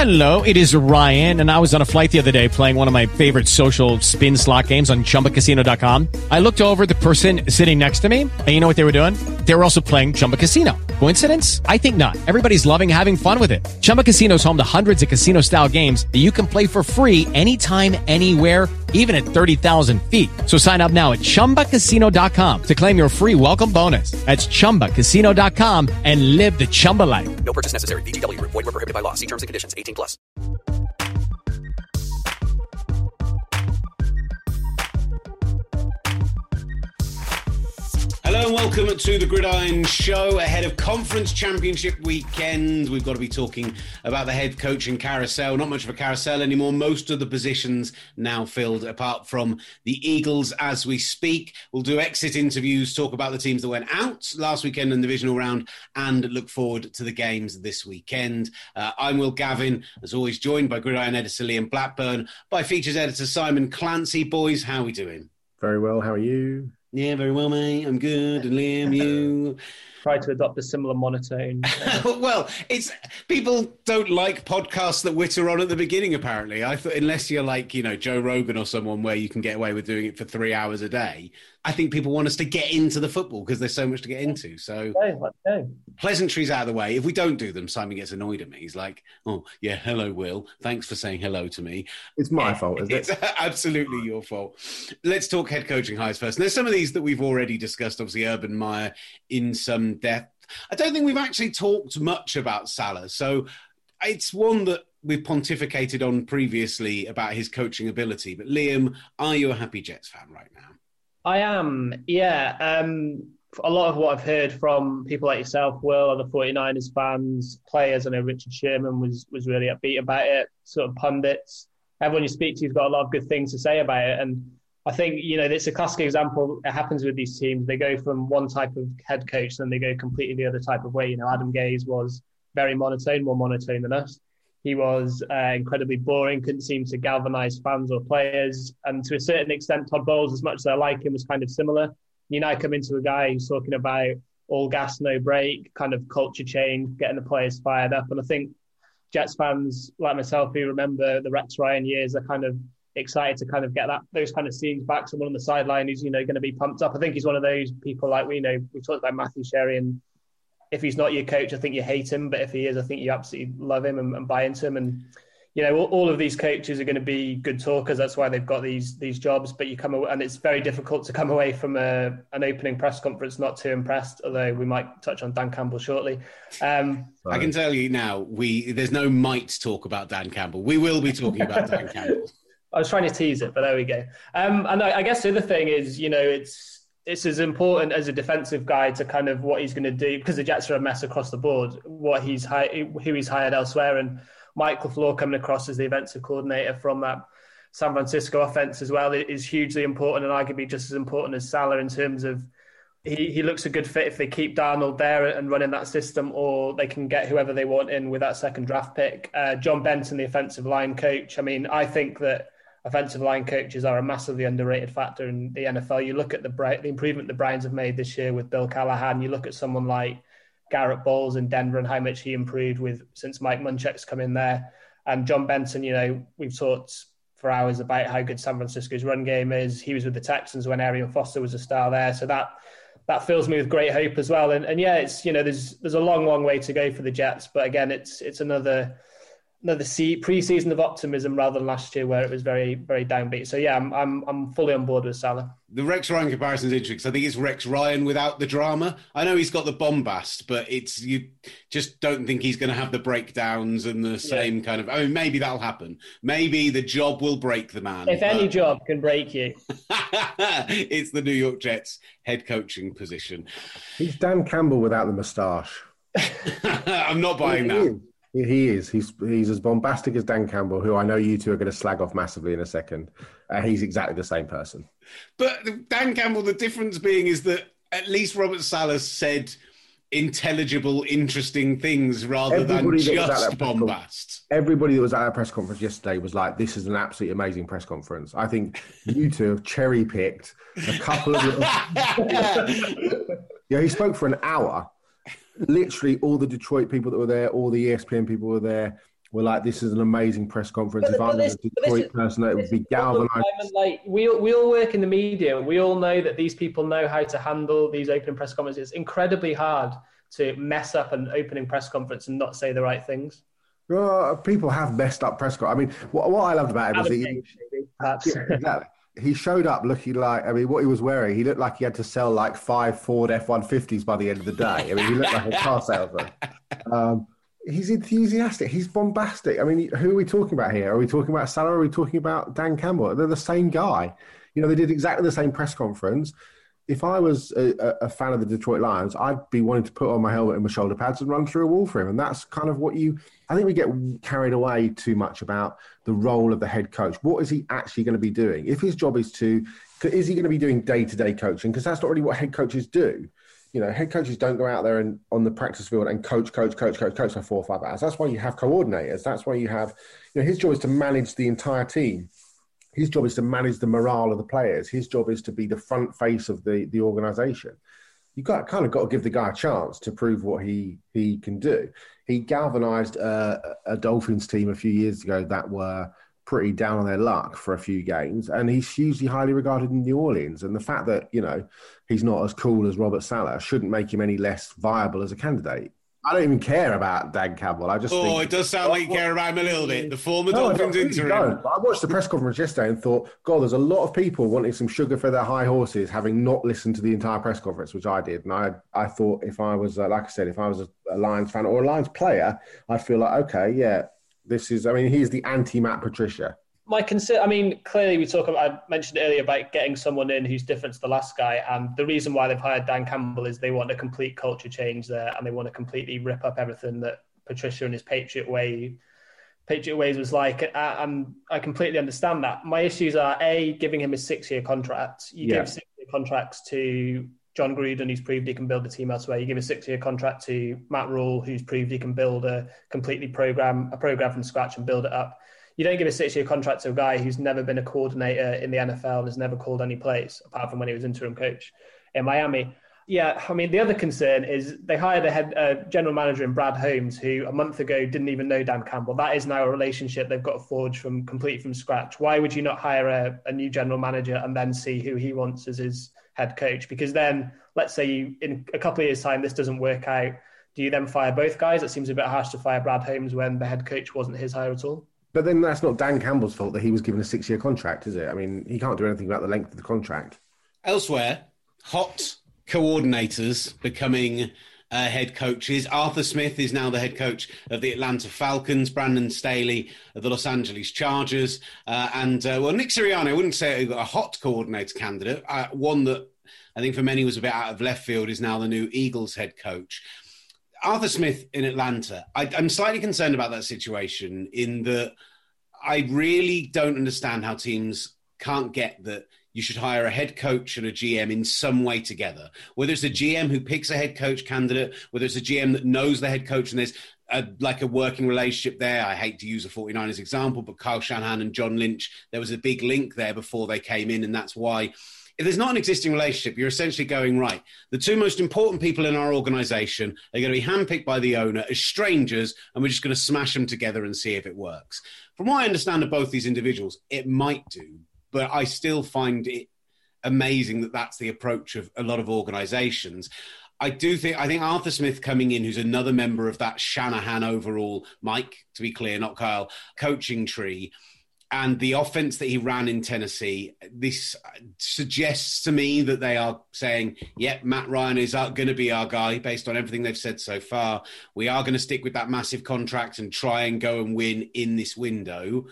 Hello, it is Ryan, and I was on a flight the other day playing one of my favorite social spin slot games on ChumbaCasino.com. I looked over at the person sitting next to me, and you know what they were doing? They were also playing Chumba Casino. Coincidence? I think not. Everybody's loving having fun with it. Chumba Casino is home to hundreds of casino-style games that you can play for free anytime, anywhere, even at 30,000 feet. So sign up now at ChumbaCasino.com to claim your free welcome bonus. That's ChumbaCasino.com and live the Chumba life. No purchase necessary. VGW. Void where prohibited by law. See terms and conditions. 18 plus. Hello and welcome to the Gridiron Show. Ahead of Conference Championship weekend, we've got to be talking about the head coaching carousel. Not much of a carousel anymore. Most of the positions now filled, apart from the Eagles as we speak. We'll do exit interviews, talk about the teams that went out last weekend in the divisional round, and look forward to the games this weekend. I'm Will Gavin, as always, joined by Gridiron editor Liam Blackburn, by features editor Simon Clancy. Boys, how are we doing? Very well. How are you? Yeah, very well, mate. I'm good. And Liam, you? Try to adopt a similar monotone. Well, it's people don't like podcasts that witter on at the beginning, apparently. I thought unless you're like, Joe Rogan or someone where you can get away with doing it for 3 hours a day, I think people want us to get into the football because there's so much to get into. So pleasantries out of the way. If we don't do them, Simon gets annoyed at me. He's like, oh, yeah, hello, Will. Thanks for saying hello to me. It's my fault, isn't it? It's absolutely your fault. Let's talk head coaching hires first. And there's some of these that we've already discussed, obviously Urban Meyer in some depth. I don't think we've actually talked much about Salah. So it's one that we've pontificated on previously about his coaching ability. But Liam, are you a happy Jets fan right now? I am, yeah. A lot of what I've heard from people like yourself, Will, other 49ers fans, players, I know Richard Sherman was really upbeat about it, sort of pundits. Everyone you speak to has got a lot of good things to say about it. And I think, it's a classic example. It happens with these teams. They go from one type of head coach, then they go completely the other type of way. Adam Gase was very monotone, more monotone than us. He was incredibly boring, couldn't seem to galvanise fans or players. And to a certain extent, Todd Bowles, as much as I like him, was kind of similar. You now come into a guy who's talking about all gas, no break, kind of culture change, getting the players fired up. And I think Jets fans like myself who remember the Rex Ryan years are kind of excited to kind of get those kind of scenes back. Someone on the sideline who's, going to be pumped up. I think he's one of those people like we talked about Matthew Sherry, and if he's not your coach, I think you hate him. But if he is, I think you absolutely love him and buy into him. And, all of these coaches are going to be good talkers. That's why they've got these jobs. But you come away, and it's very difficult to come away from an opening press conference not too impressed, although we might touch on Dan Campbell shortly. I can tell you now, there's no might talk about Dan Campbell. We will be talking about Dan Campbell. I was trying to tease it, but there we go. And I guess the other thing is, it's as important as a defensive guy to kind of what he's going to do, because the Jets are a mess across the board, who he's hired elsewhere. And Michael LaFleur coming across as the offensive coordinator from that San Francisco offense as well is hugely important, and arguably just as important as Salah in terms of he looks a good fit if they keep Darnold there and running that system, or they can get whoever they want in with that second draft pick. John Benson, the offensive line coach. I mean, I think that offensive line coaches are a massively underrated factor in the NFL. You look at the improvement the Browns have made this year with Bill Callahan. You look at someone like Garrett Bowles in Denver and how much he improved since Mike Munchak's come in there. And John Benson, we've talked for hours about how good San Francisco's run game is. He was with the Texans when Arian Foster was a star there. So that fills me with great hope as well. And yeah, it's, there's a long, long way to go for the Jets. But again, it's another pre-season of optimism rather than last year where it was very, very downbeat. So yeah, I'm fully on board with Salah. The Rex Ryan comparison is interesting. I think it's Rex Ryan without the drama. I know he's got the bombast, but you just don't think he's going to have the breakdowns and the same kind of. I mean, maybe that'll happen. Maybe the job will break the man. If any job can break you, it's the New York Jets head coaching position. He's Dan Campbell without the moustache. I'm not buying that. He is. He's as bombastic as Dan Campbell, who I know you two are going to slag off massively in a second. He's exactly the same person. But Dan Campbell, the difference being is that at least Robert Saleh said intelligible, interesting things rather than just bombast. Everybody that was at that press conference yesterday was like, this is an absolutely amazing press conference. I think you two have cherry-picked a couple of... he spoke for an hour. Literally all the Detroit people that were there, all the ESPN people were there. were like, this is an amazing press conference. If I was a Detroit person, it would be galvanised. Like, we all work in the media. We all know that these people know how to handle these opening press conferences. It's incredibly hard to mess up an opening press conference and not say the right things. Well, people have messed up press conference. I mean, what I loved about him was exactly. He showed up looking like, I mean, what he was wearing, he looked like he had to sell like 5 Ford F-150s by the end of the day. I mean, he looked like a car salesman. He's enthusiastic. He's bombastic. I mean, who are we talking about here? Are we talking about Salah or are we talking about Dan Campbell? They're the same guy. You know, they did exactly the same press conference. If I was a fan of the Detroit Lions, I'd be wanting to put on my helmet and my shoulder pads and run through a wall for him. And that's kind of what I think we get carried away too much about the role of the head coach. What is he actually going to be doing? If his job is he going to be doing day-to-day coaching? Because that's not really what head coaches do. You know, head coaches don't go out there and on the practice field and coach for 4 or 5 hours. That's why you have coordinators. That's why you have, his job is to manage the entire team. His job is to manage the morale of the players. His job is to be the front face of the organisation. You've got to give the guy a chance to prove what he can do. He galvanised a Dolphins team a few years ago that were pretty down on their luck for a few games, and he's hugely highly regarded in New Orleans. And the fact that, he's not as cool as Robert Saleh shouldn't make him any less viable as a candidate. I don't even care about Dan Campbell. I just think... it does sound like you care about him a little bit. The former Dolphins interim. I watched the press conference yesterday and thought, God, there's a lot of people wanting some sugar for their high horses, having not listened to the entire press conference, which I did. And I thought if I was, like I said, if I was a Lions fan or a Lions player, I'd feel like, okay, yeah, this is... I mean, he's the anti-Matt Patricia. My concern, clearly I mentioned earlier about getting someone in who's different to the last guy. And the reason why they've hired Dan Campbell is they want a complete culture change there and they want to completely rip up everything that Patricia and his Patriot ways was like. And I completely understand that. My issues are, giving him a 6-year contract. You give 6-year contracts to John Gruden, who's proved he can build a team elsewhere. You give a 6-year contract to Matt Rule, who's proved he can build a program from scratch and build it up. You don't give a 6-year contract to a guy who's never been a coordinator in the NFL and has never called any plays, apart from when he was interim coach in Miami. Yeah, the other concern is they hired a general manager in Brad Holmes, who a month ago didn't even know Dan Campbell. That is now a relationship they've got to forge completely from scratch. Why would you not hire a new general manager and then see who he wants as his head coach? Because then, let's say in a couple of years' time, this doesn't work out. Do you then fire both guys? It seems a bit harsh to fire Brad Holmes when the head coach wasn't his hire at all. But then that's not Dan Campbell's fault that he was given a 6-year contract, is it? I mean, he can't do anything about the length of the contract. Elsewhere, hot coordinators becoming head coaches. Arthur Smith is now the head coach of the Atlanta Falcons, Brandon Staley of the Los Angeles Chargers, and Nick Sirianni, I wouldn't say a hot coordinator candidate. One that I think for many was a bit out of left field is now the new Eagles head coach. Arthur Smith in Atlanta, I'm slightly concerned about that situation in that I really don't understand how teams can't get that you should hire a head coach and a GM in some way together. Whether it's a GM who picks a head coach candidate, whether it's a GM that knows the head coach and there's a working relationship there. I hate to use a 49ers example, but Kyle Shanahan and John Lynch, there was a big link there before they came in, and that's why... If there's not an existing relationship, you're essentially going, right, the 2 most important people in our organization are going to be handpicked by the owner as strangers, and we're just going to smash them together and see if it works. From what I understand of both these individuals, it might do, but I still find it amazing that that's the approach of a lot of organizations. I think Arthur Smith coming in, who's another member of that Shanahan overall, Mike, to be clear, not Kyle, coaching tree, and the offense that he ran in Tennessee, this suggests to me that they are saying, yep, Matt Ryan is going to be our guy based on everything they've said so far. We are going to stick with that massive contract and try and go and win in this window.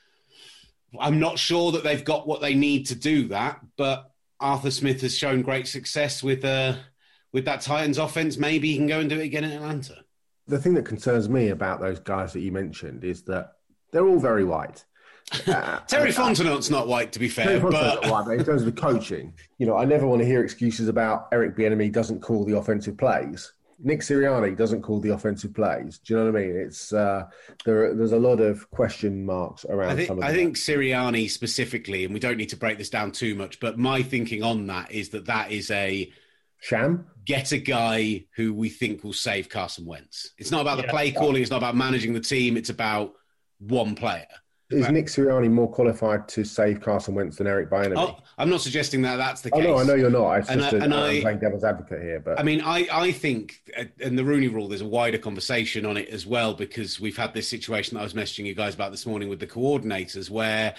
I'm not sure that they've got what they need to do that, but Arthur Smith has shown great success with that Titans offense. Maybe he can go and do it again in Atlanta. The thing that concerns me about those guys that you mentioned is that they're all very white. Terry Fontenot's not white, to be fair. But in terms of the coaching, I never want to hear excuses about Eric Bieniemy doesn't call the offensive plays. Nick Sirianni doesn't call the offensive plays. Do you know what I mean? It's there's a lot of question marks around. I think Sirianni specifically, and we don't need to break this down too much, but my thinking on that is that is a Sham? Get a guy who we think will save Carson Wentz. It's not about the play calling. It's not about managing the team. It's about one player. Is Nick Sirianni more qualified to save Carson Wentz than Eric Bieniemy? Oh, I'm not suggesting that that's the case. Oh, no, I know you're not. I'm playing devil's advocate here. But I mean, I think, in the Rooney Rule, there's a wider conversation on it as well, because we've had this situation that I was messaging you guys about this morning with the coordinators, where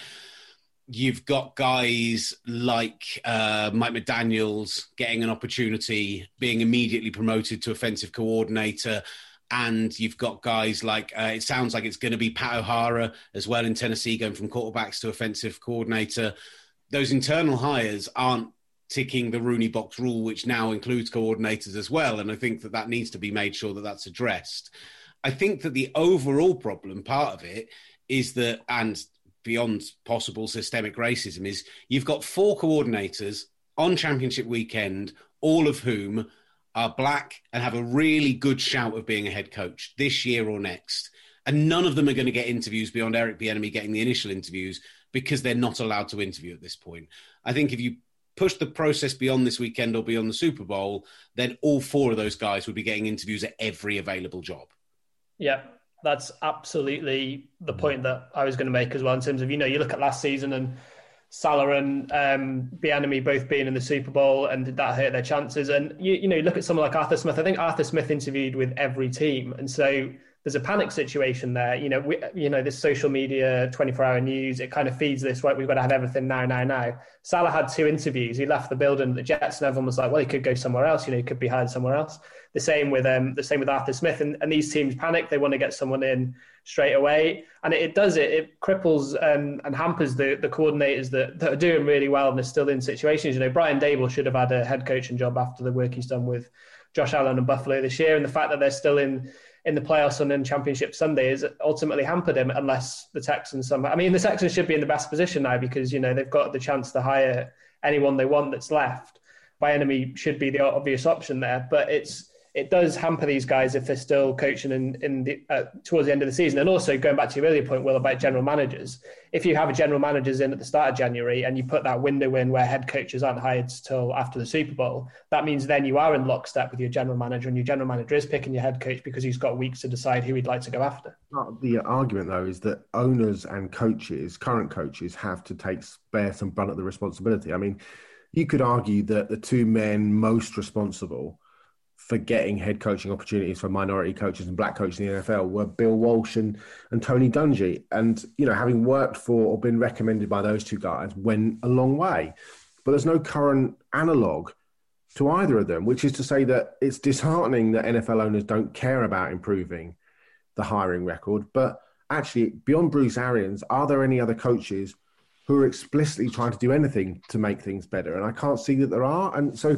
you've got guys like Mike McDaniels getting an opportunity, being immediately promoted to offensive coordinator. And you've got guys like, it sounds like it's going to be Pat O'Hara as well in Tennessee, going from quarterbacks to offensive coordinator. Those internal hires aren't ticking the Rooney box rule, which now includes coordinators as well. And I think that needs to be made sure that that's addressed. I think that the overall problem, part of it, is that, and beyond possible systemic racism, is you've got 4 coordinators on championship weekend, all of whom are black and have a really good shout of being a head coach this year or next. And none of them are going to get interviews beyond Eric Bieniemy getting the initial interviews, because they're not allowed to interview at this point. I think if you push the process beyond this weekend or beyond the Super Bowl, then all 4 of those guys would be getting interviews at every available job. Yeah, that's absolutely the point that I was going to make as well, in terms of, you look at last season and Salah and Bieniemy both being in the Super Bowl, and did that hurt their chances? And you look at someone like Arthur Smith. I think Arthur Smith interviewed with every team, and so there's a panic situation there. This social media 24-hour news, it kind of feeds this, right? We've got to have everything now. Salah had 2 interviews. He left the building, the Jets, and everyone was like, well, he could go somewhere else. He could be hired somewhere else. The same with Arthur Smith, and these teams panic. They want to get someone in straight away, and it cripples and hampers the coordinators that are doing really well and are still in situations. Brian Daboll should have had a head coaching job after the work he's done with Josh Allen and Buffalo this year, and the fact that they're still in the playoffs and in Championship Sunday has ultimately hampered him, unless the Texans the Texans should be in the best position now, because they've got the chance to hire anyone they want that's left. Bieniemy should be the obvious option there, but it does hamper these guys if they're still coaching towards the end of the season. And also, going back to your earlier point, Will, about general managers, if you have a general managers in at the start of January and you put that window in where head coaches aren't hired till after the Super Bowl, that means then you are in lockstep with your general manager, and your general manager is picking your head coach because he's got weeks to decide who he'd like to go after. The argument, though, is that owners and coaches, current coaches, have to bear some brunt of the responsibility. I mean, you could argue that the 2 men most responsible for getting head coaching opportunities for minority coaches and black coaches in the NFL were Bill Walsh and Tony Dungy. And, having worked for or been recommended by those 2 guys went a long way. But there's no current analogue to either of them, which is to say that it's disheartening that NFL owners don't care about improving the hiring record. But actually, beyond Bruce Arians, are there any other coaches who are explicitly trying to do anything to make things better? And I can't see that there are. And so,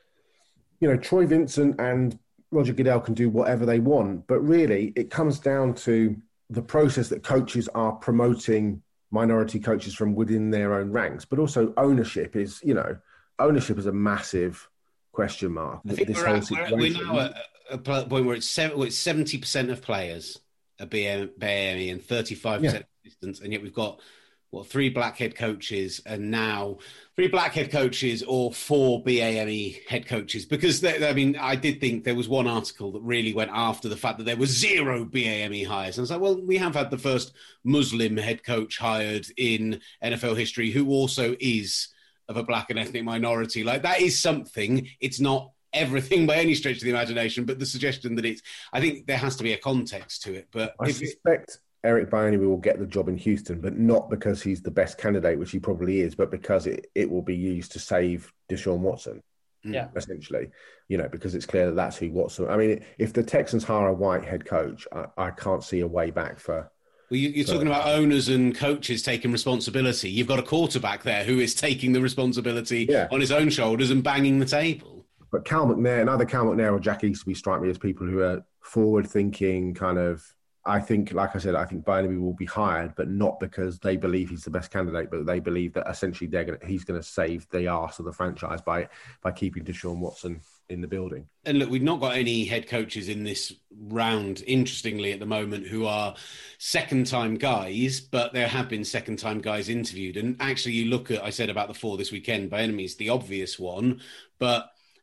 Troy Vincent and Roger Goodell can do whatever they want, but really it comes down to the process that coaches are promoting minority coaches from within their own ranks, but also ownership is a massive question mark. I think we're now at a point where it's 70% of players are BAME and 35% assistants, and yet we've got 3 black head coaches, and now 3 black head coaches or 4 BAME head coaches. Because, I did think there was one article that really went after the fact that there was 0 BAME hires. And I was like, well, we have had the first Muslim head coach hired in NFL history who also is of a black and ethnic minority. Like, that is something. It's not everything by any stretch of the imagination, but the suggestion that I think there has to be a context to it. But I suspect Eric Bieniemy will get the job in Houston, but not because he's the best candidate, which he probably is, but because it will be used to save Deshaun Watson. Yeah, essentially, because it's clear that that's who Watson. I mean, if the Texans hire a white head coach, I can't see a way back for. Well, you're talking about owners and coaches taking responsibility. You've got a quarterback there who is taking the responsibility on his own shoulders and banging the table. But Cal McNair or Jack Easterby strike me as people who are forward-thinking, kind of. I think, like I said, Bieniemy will be hired, but not because they believe he's the best candidate, but they believe that essentially he's going to save the arse of the franchise by keeping Deshaun Watson in the building. And look, we've not got any head coaches in this round, interestingly, at the moment, who are second-time guys, but there have been second-time guys interviewed. And actually, you look at, I said about the 4 this weekend, Bieniemy's the obvious one, but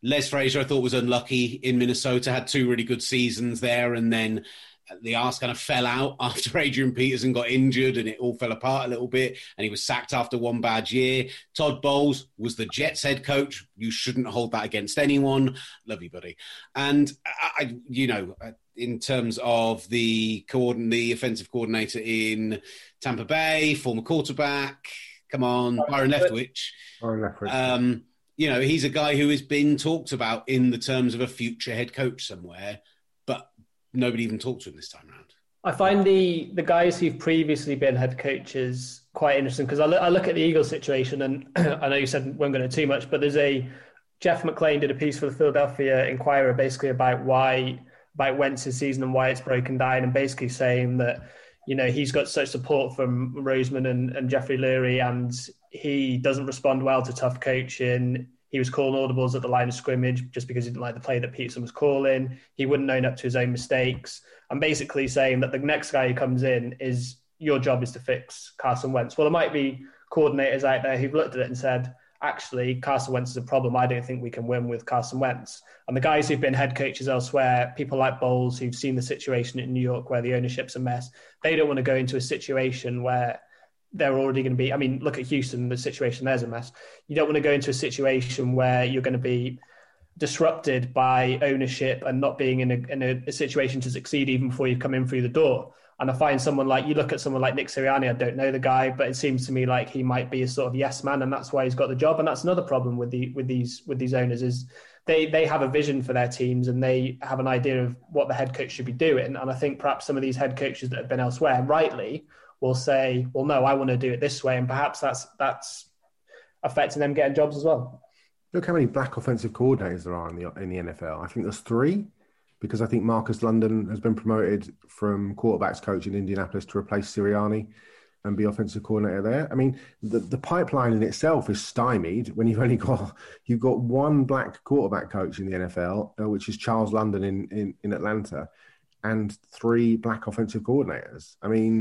Les Frazier, I thought, was unlucky in Minnesota, had 2 really good seasons there, and then the arse kind of fell out after Adrian Peterson got injured and it all fell apart a little bit, and he was sacked after 1 bad year. Todd Bowles was the Jets head coach. You shouldn't hold that against anyone. Love you, buddy. And, in terms of the offensive coordinator in Tampa Bay, former quarterback, come on, Byron Leftwich. He's a guy who has been talked about in the terms of a future head coach somewhere, but nobody even talked to him this time around. I find the guys who've previously been head coaches quite interesting, because I look at the Eagles situation, and I know you said we weren't going to too much, but there's Jeff McClain did a piece for the Philadelphia Inquirer basically about Wentz's season and why it's broken down, and basically saying that, he's got such support from Roseman and Jeffrey Lurie, and he doesn't respond well to tough coaching. He was calling audibles at the line of scrimmage just because he didn't like the play that Peterson was calling. He wouldn't own up to his own mistakes. I'm basically saying that the next guy who comes in is, your job is to fix Carson Wentz. Well, there might be coordinators out there who've looked at it and said, actually, Carson Wentz is a problem. I don't think we can win with Carson Wentz. And the guys who've been head coaches elsewhere, people like Bowles, who've seen the situation in New York where the ownership's a mess, they don't want to go into a situation where they're already going to be, look at Houston, the situation there's a mess. You don't want to go into a situation where you're going to be disrupted by ownership and not being in a situation to succeed even before you come in through the door. And I find you look at someone like Nick Sirianni, I don't know the guy, but it seems to me like he might be a sort of yes man, and that's why he's got the job. And that's another problem with these owners, is they have a vision for their teams and they have an idea of what the head coach should be doing. And I think perhaps some of these head coaches that have been elsewhere, rightly, will say, well, no, I want to do it this way. And perhaps that's affecting them getting jobs as well. Look how many black offensive coordinators there are in the NFL. I think there's 3, because I think Marcus London has been promoted from quarterbacks coach in Indianapolis to replace Sirianni and be offensive coordinator there. The pipeline in itself is stymied when you've got 1 black quarterback coach in the NFL, which is Charles London in Atlanta, and 3 black offensive coordinators.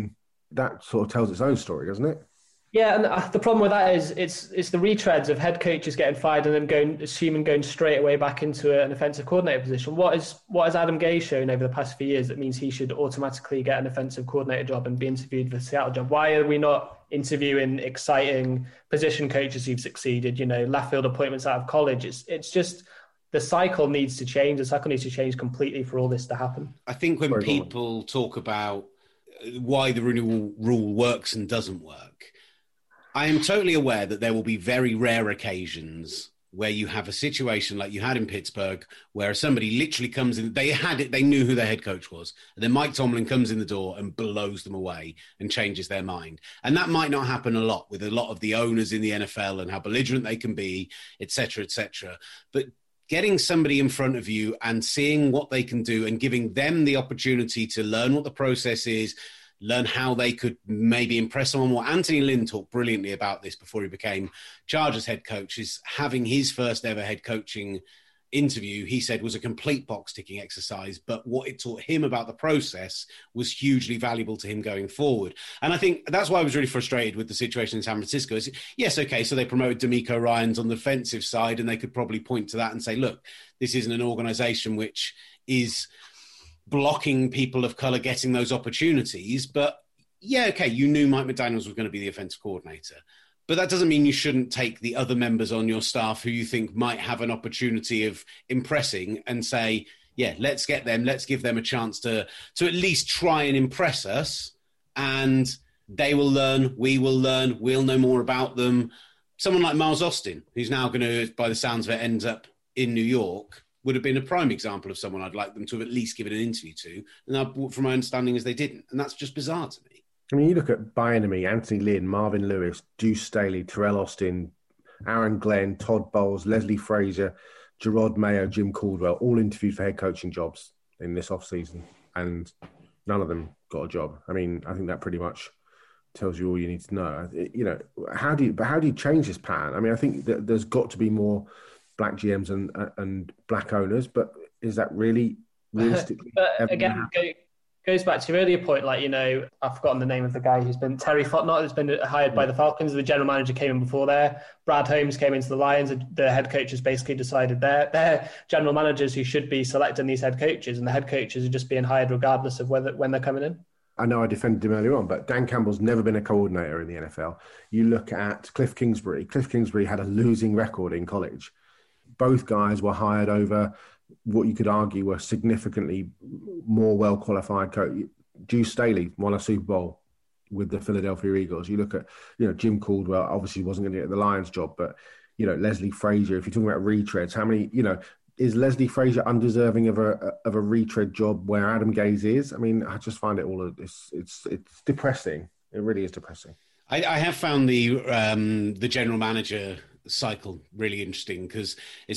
That sort of tells its own story, doesn't it? Yeah, and the problem with that is it's the retreads of head coaches getting fired and then going straight away back into an offensive coordinator position. What has Adam Gase shown over the past few years that means he should automatically get an offensive coordinator job and be interviewed for the Seattle job? Why are we not interviewing exciting position coaches who've succeeded? Left field appointments out of college. It's just the cycle needs to change. The cycle needs to change completely for all this to happen. I think when people talk about why the Rooney Rule works and doesn't work, I am totally aware that there will be very rare occasions where you have a situation like you had in Pittsburgh, where somebody literally comes in, they knew who their head coach was, and then Mike Tomlin comes in the door and blows them away and changes their mind. And that might not happen a lot with a lot of the owners in the NFL and how belligerent they can be, et cetera, et cetera. But getting somebody in front of you and seeing what they can do and giving them the opportunity to learn what the process is, learn how they could maybe impress someone more. Anthony Lynn talked brilliantly about this before he became Chargers head coach, is having his first ever head coaching interview, he said, was a complete box-ticking exercise, but what it taught him about the process was hugely valuable to him going forward. And I think that's why I was really frustrated with the situation in San Francisco. Is, yes, okay, so they promoted D'Amico Ryans on the defensive side, and they could probably point to that and say, look, this isn't an organization which is blocking people of color getting those opportunities. But yeah, okay, you knew Mike McDaniels was going to be the offensive coordinator. But that doesn't mean you shouldn't take the other members on your staff who you think might have an opportunity of impressing and say, yeah, let's get them, let's give them a chance to at least try and impress us. And they will learn, we will learn, we'll know more about them. Someone like Miles Austin, who's now going to, by the sounds of it, ends up in New York, would have been a prime example of someone I'd like them to have at least given an interview to. And from my understanding is they didn't. And that's just bizarre to me. I mean, you look at Bieniemy, Anthony Lynn, Marvin Lewis, Deuce Staley, Terrell Austin, Aaron Glenn, Todd Bowles, Leslie Frazier, Gerard Mayo, Jim Caldwell, all interviewed for head coaching jobs in this offseason, and none of them got a job. I mean, I think that pretty much tells you all you need to know. You know, how do you change this pattern? I mean, I think that there's got to be more black GMs and black owners, but is that really realistically? But again, goes back to your earlier point, like, I've forgotten the name of the guy who's been Terry Fotnott, who's been hired by the Falcons. The general manager came in before there. Brad Holmes came into the Lions. The head coaches basically decided they're general managers who should be selecting these head coaches, and the head coaches are just being hired regardless of when they're coming in. I know I defended him earlier on, but Dan Campbell's never been a coordinator in the NFL. You look at Cliff Kingsbury. Cliff Kingsbury had a losing record in college. Both guys were hired over what you could argue were significantly more well-qualified coach. Deuce Staley won a Super Bowl with the Philadelphia Eagles. You look at, Jim Caldwell obviously wasn't going to get the Lions job, but, Leslie Frazier, if you're talking about retreads, how many, is Leslie Frazier undeserving of a retread job where Adam Gase is? I mean, I just find it all, it's depressing. It really is depressing. I have found the general manager cycle really interesting because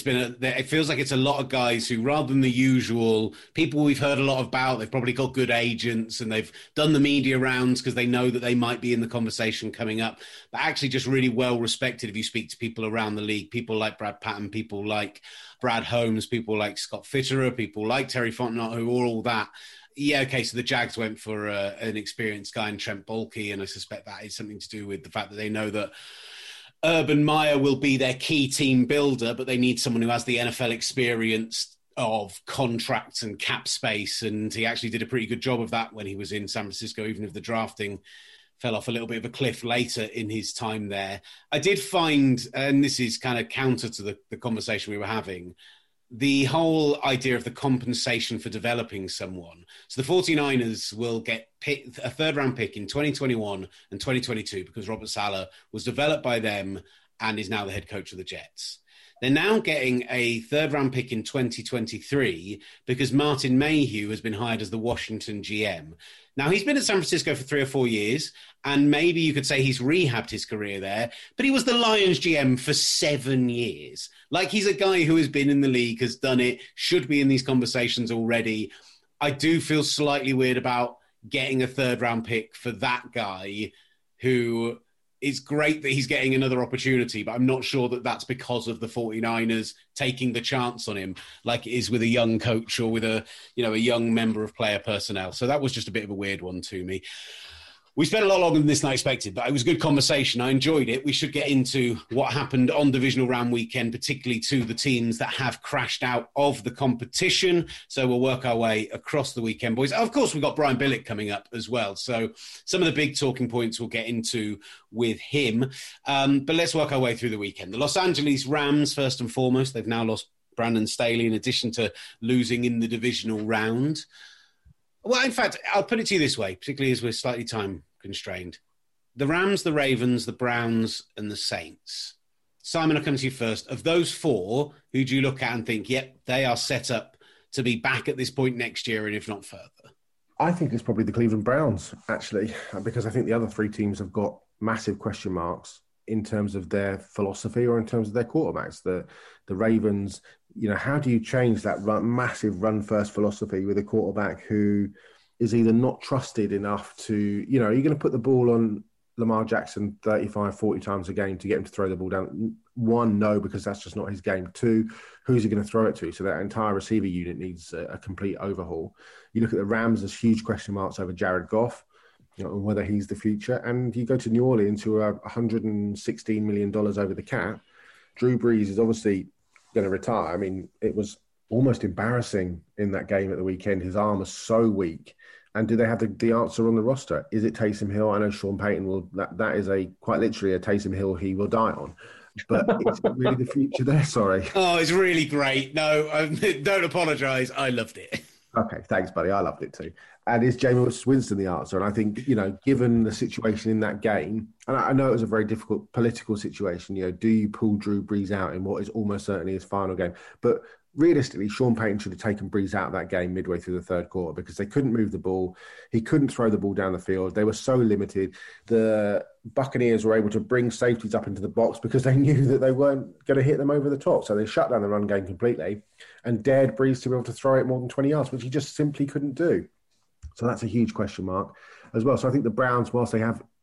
it feels like it's a lot of guys who, rather than the usual people we've heard a lot about, they've probably got good agents and they've done the media rounds because they know that they might be in the conversation coming up, but actually just really well respected if you speak to people around the league, people like Brad Patton, people like Brad Holmes, people like Scott Fitterer, people like Terry Fontenot, who are all that. Yeah, okay, so the Jags went for an experienced guy in Trent Baalke, and I suspect that is something to do with the fact that they know that Urban Meyer will be their key team builder, but they need someone who has the NFL experience of contracts and cap space, and he actually did a pretty good job of that when he was in San Francisco, even if the drafting fell off a little bit of a cliff later in his time there. I did find, and this is kind of counter to the conversation we were having, the whole idea of the compensation for developing someone. So the 49ers will get a third-round pick in 2021 and 2022 because Robert Saleh was developed by them and is now the head coach of the Jets. They're now getting a third-round pick in 2023 because Martin Mayhew has been hired as the Washington GM. Now, he's been at San Francisco for 3 or 4 years, and maybe you could say he's rehabbed his career there, but he was the Lions GM for 7 years. Like, he's a guy who has been in the league, has done it, should be in these conversations already. I do feel slightly weird about getting a third-round pick for that guy who... It's great that he's getting another opportunity, but I'm not sure that that's because of the 49ers taking the chance on him like it is with a young coach or with a young member of player personnel. So that was just a bit of a weird one to me. We spent a lot longer than this than I expected, but it was a good conversation. I enjoyed it. We should get into what happened on divisional round weekend, particularly to the teams that have crashed out of the competition. So we'll work our way across the weekend, boys. Of course, we've got Brian Billick coming up as well. So some of the big talking points we'll get into with him. But let's work our way through the weekend. The Los Angeles Rams, first and foremost, they've now lost Brandon Staley in addition to losing in the divisional round. Well, in fact, I'll put it to you this way, particularly as we're slightly time constrained. The Rams, the Ravens, the Browns, and the Saints. Simon, I'll come to you first. Of those four, who do you look at and think, yep, they are set up to be back at this point next year, and if not further? I think it's probably the Cleveland Browns, actually, because I think the other three teams have got massive question marks in terms of their philosophy or in terms of their quarterbacks. The Ravens, how do you change that massive run-first philosophy with a quarterback who is either not trusted enough to, are you going to put the ball on Lamar Jackson 35, 40 times a game to get him to throw the ball down? One, no, because that's just not his game. Two, who's he going to throw it to? So that entire receiver unit needs a complete overhaul. You look at the Rams, there's huge question marks over Jared Goff, whether he's the future. And you go to New Orleans, who are $116 million over the cap. Drew Brees is obviously going to retire. I mean, it was almost embarrassing in that game at the weekend. His arm was so weak. And do they have the answer on the roster? Is it Taysom Hill? I know Sean Payton will. That is quite literally a Taysom Hill he will die on. But it's really the future there. Sorry. Oh, it's really great. No, don't apologise. I loved it. Okay, thanks, buddy. I loved it too. And is Jameis Winston the answer? And I think, given the situation in that game, and I know it was a very difficult political situation, do you pull Drew Brees out in what is almost certainly his final game? But realistically, Sean Payton should have taken Brees out of that game midway through the third quarter because they couldn't move the ball. He couldn't throw the ball down the field. They were so limited. The Buccaneers were able to bring safeties up into the box because they knew that they weren't going to hit them over the top. So they shut down the run game completely and dared Brees to be able to throw it more than 20 yards, which he just simply couldn't do. So that's a huge question mark as well. So I think the Browns, whilst they have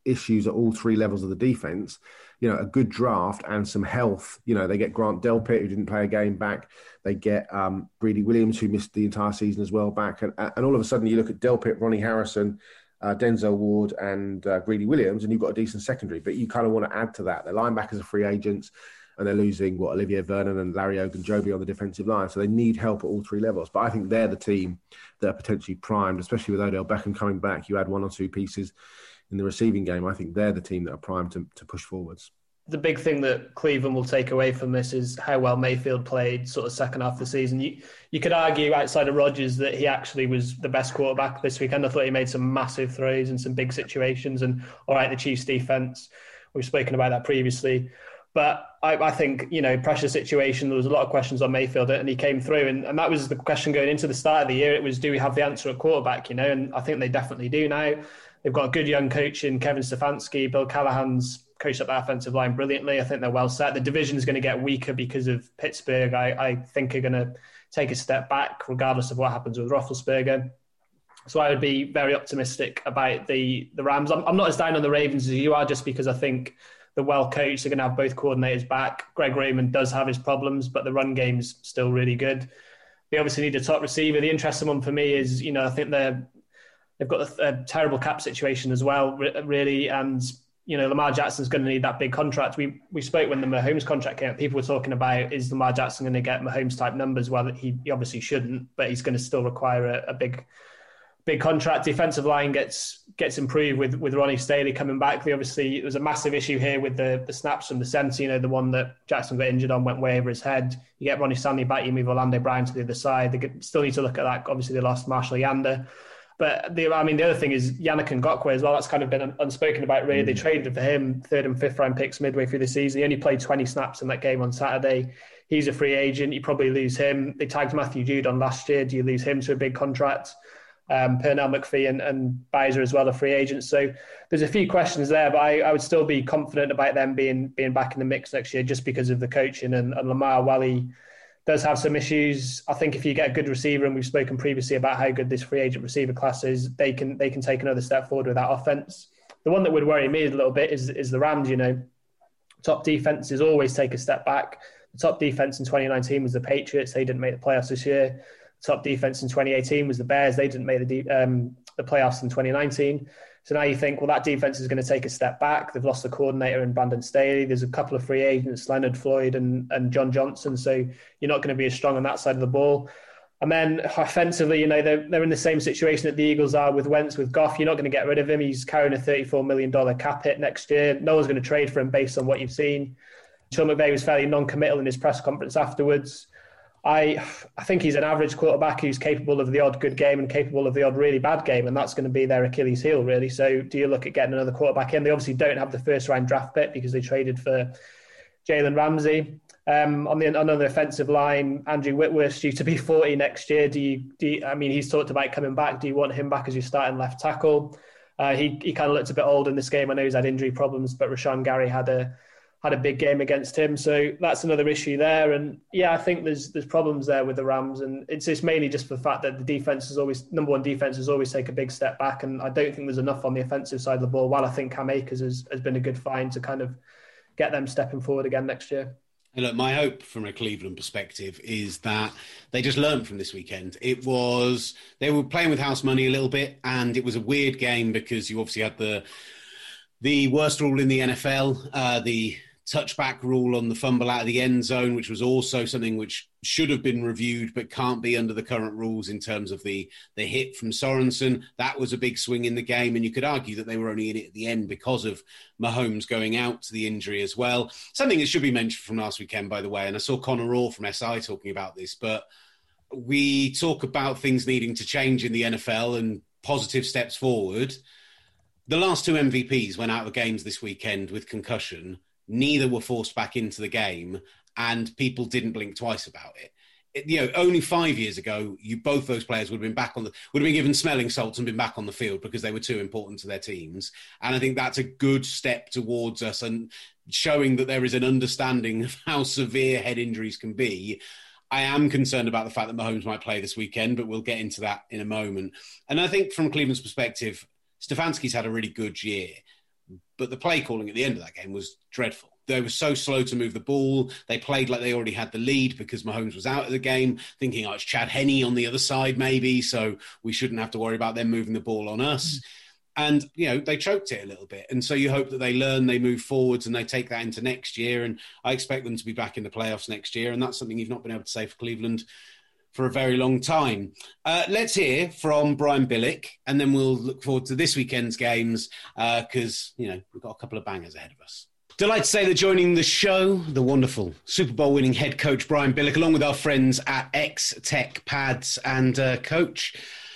issues at all three levels of the defence, a good draft and some health. They get Grant Delpit, who didn't play a game, back. They get Greedy Williams, who missed the entire season as well, back. And all of a sudden you look at Delpit, Ronnie Harrison, Denzel Ward and Greedy Williams, and you've got a decent secondary. But you kind of want to add to that. The linebackers are free agents, and they're losing, Olivier Vernon and Larry Ogunjobi on the defensive line. So they need help at all three levels. But I think they're the team that are potentially primed, especially with Odell Beckham coming back. You add one or two pieces in the receiving game. I think they're the team that are primed to push forwards. The big thing that Cleveland will take away from this is how well Mayfield played sort of second half of the season. You could argue outside of Rodgers that he actually was the best quarterback this weekend. I thought he made some massive throws in some big situations. And all right, the Chiefs defense, we've spoken about that previously. But I think, pressure situation, there was a lot of questions on Mayfield and he came through. And that was the question going into the start of the year. It was, do we have the answer at quarterback, And I think they definitely do now. They've got a good young coach in Kevin Stefanski. Bill Callahan's coached up the offensive line brilliantly. I think they're well set. The division is going to get weaker because of Pittsburgh. I think are going to take a step back regardless of what happens with Roethlisberger. So I would be very optimistic about the Rams. I'm not as down on the Ravens as you are, just because I think the well coached are going to have both coordinators back. Greg Raymond does have his problems, but the run game's still really good. They obviously need a top receiver. The interesting one for me is, I think they've got a terrible cap situation as well, really. And, Lamar Jackson's going to need that big contract. We spoke when the Mahomes contract came out. People were talking about, is Lamar Jackson going to get Mahomes type numbers? Well, he obviously shouldn't, but he's going to still require a big contract. Defensive line gets improved with Ronnie Staley coming back. There was a massive issue here with the snaps from the center. The one that Jackson got injured on went way over his head. You get Ronnie Stanley back, you move Orlando Brown to the other side. They still need to look at that. Obviously, they lost Marshall Yanda. But the other thing is Yannick Ngakoue as well. That's kind of been unspoken about, really. They traded for him, 3rd and 5th round picks midway through the season. He only played 20 snaps in that game on Saturday. He's a free agent. You probably lose him. They tagged Matthew Judon last year. Do you lose him to a big contract? Pernell McPhee and Bizer as well are free agents. So there's a few questions there, but I would still be confident about them being back in the mix next year, just because of the coaching and Lamar, while he does have some issues. I think if you get a good receiver, and we've spoken previously about how good this free agent receiver class is, they can take another step forward with that offense. The one that would worry me a little bit is the Rams. Top defenses always take a step back. The top defense in 2019 was the Patriots. They didn't make the playoffs this year. Top defense in 2018 was the Bears. They didn't make the playoffs in 2019. So now you think, well, that defense is going to take a step back. They've lost the coordinator in Brandon Staley. There's a couple of free agents, Leonard Floyd and John Johnson. So you're not going to be as strong on that side of the ball. And then offensively, they're in the same situation that the Eagles are with Wentz, with Goff. You're not going to get rid of him. He's carrying a $34 million cap hit next year. No one's going to trade for him based on what you've seen. Sean McVay was fairly non-committal in his press conference afterwards. I think he's an average quarterback who's capable of the odd good game and capable of the odd really bad game, and that's going to be their Achilles heel, really. So do you look at getting another quarterback in? They obviously don't have the first-round draft pick because they traded for Jalen Ramsey. On the offensive line, Andrew Whitworth's due to be 40 next year. He's talked about coming back. Do you want him back as your starting left tackle? He kind of looked a bit old in this game. I know he's had injury problems, but Rashawn Gary had a big game against him. So that's another issue there. And yeah, I think there's problems there with the Rams. And it's just mainly just for the fact that the defense is always, number one defense is always take a big step back. And I don't think there's enough on the offensive side of the ball. While I think Cam Akers has been a good find to kind of get them stepping forward again next year. And look, my hope from a Cleveland perspective is that they just learned from this weekend. They were playing with house money a little bit, and it was a weird game because you obviously had the worst rule in the NFL, the touchback rule on the fumble out of the end zone, which was also something which should have been reviewed but can't be under the current rules in terms of the hit from Sorensen. That was a big swing in the game, and you could argue that they were only in it at the end because of Mahomes going out to the injury as well. Something that should be mentioned from last weekend, by the way, and I saw Connor Orr from SI talking about this, but we talk about things needing to change in the NFL and positive steps forward. The last two MVPs went out of games this weekend with concussion. Neither were forced back into the game, and people didn't blink twice about it. Only 5 years ago, both those players would have been given smelling salts and been back on the field because they were too important to their teams. And I think that's a good step towards us and showing that there is an understanding of how severe head injuries can be. I am concerned about the fact that Mahomes might play this weekend, but we'll get into that in a moment. And I think from Cleveland's perspective, Stefanski's had a really good year. But the play calling at the end of that game was dreadful. They were so slow to move the ball. They played like they already had the lead because Mahomes was out of the game, thinking, it's Chad Henne on the other side maybe, so we shouldn't have to worry about them moving the ball on us. And, they choked it a little bit. And so you hope that they learn, they move forwards, and they take that into next year. And I expect them to be back in the playoffs next year. And that's something you've not been able to say for Cleveland for a very long time. Let's hear from Brian Billick, and then we'll look forward to this weekend's games because, we've got a couple of bangers ahead of us. Delighted to say that joining the show, the wonderful Super Bowl winning head coach Brian Billick, along with our friends at X-Tech Pads. And Coach,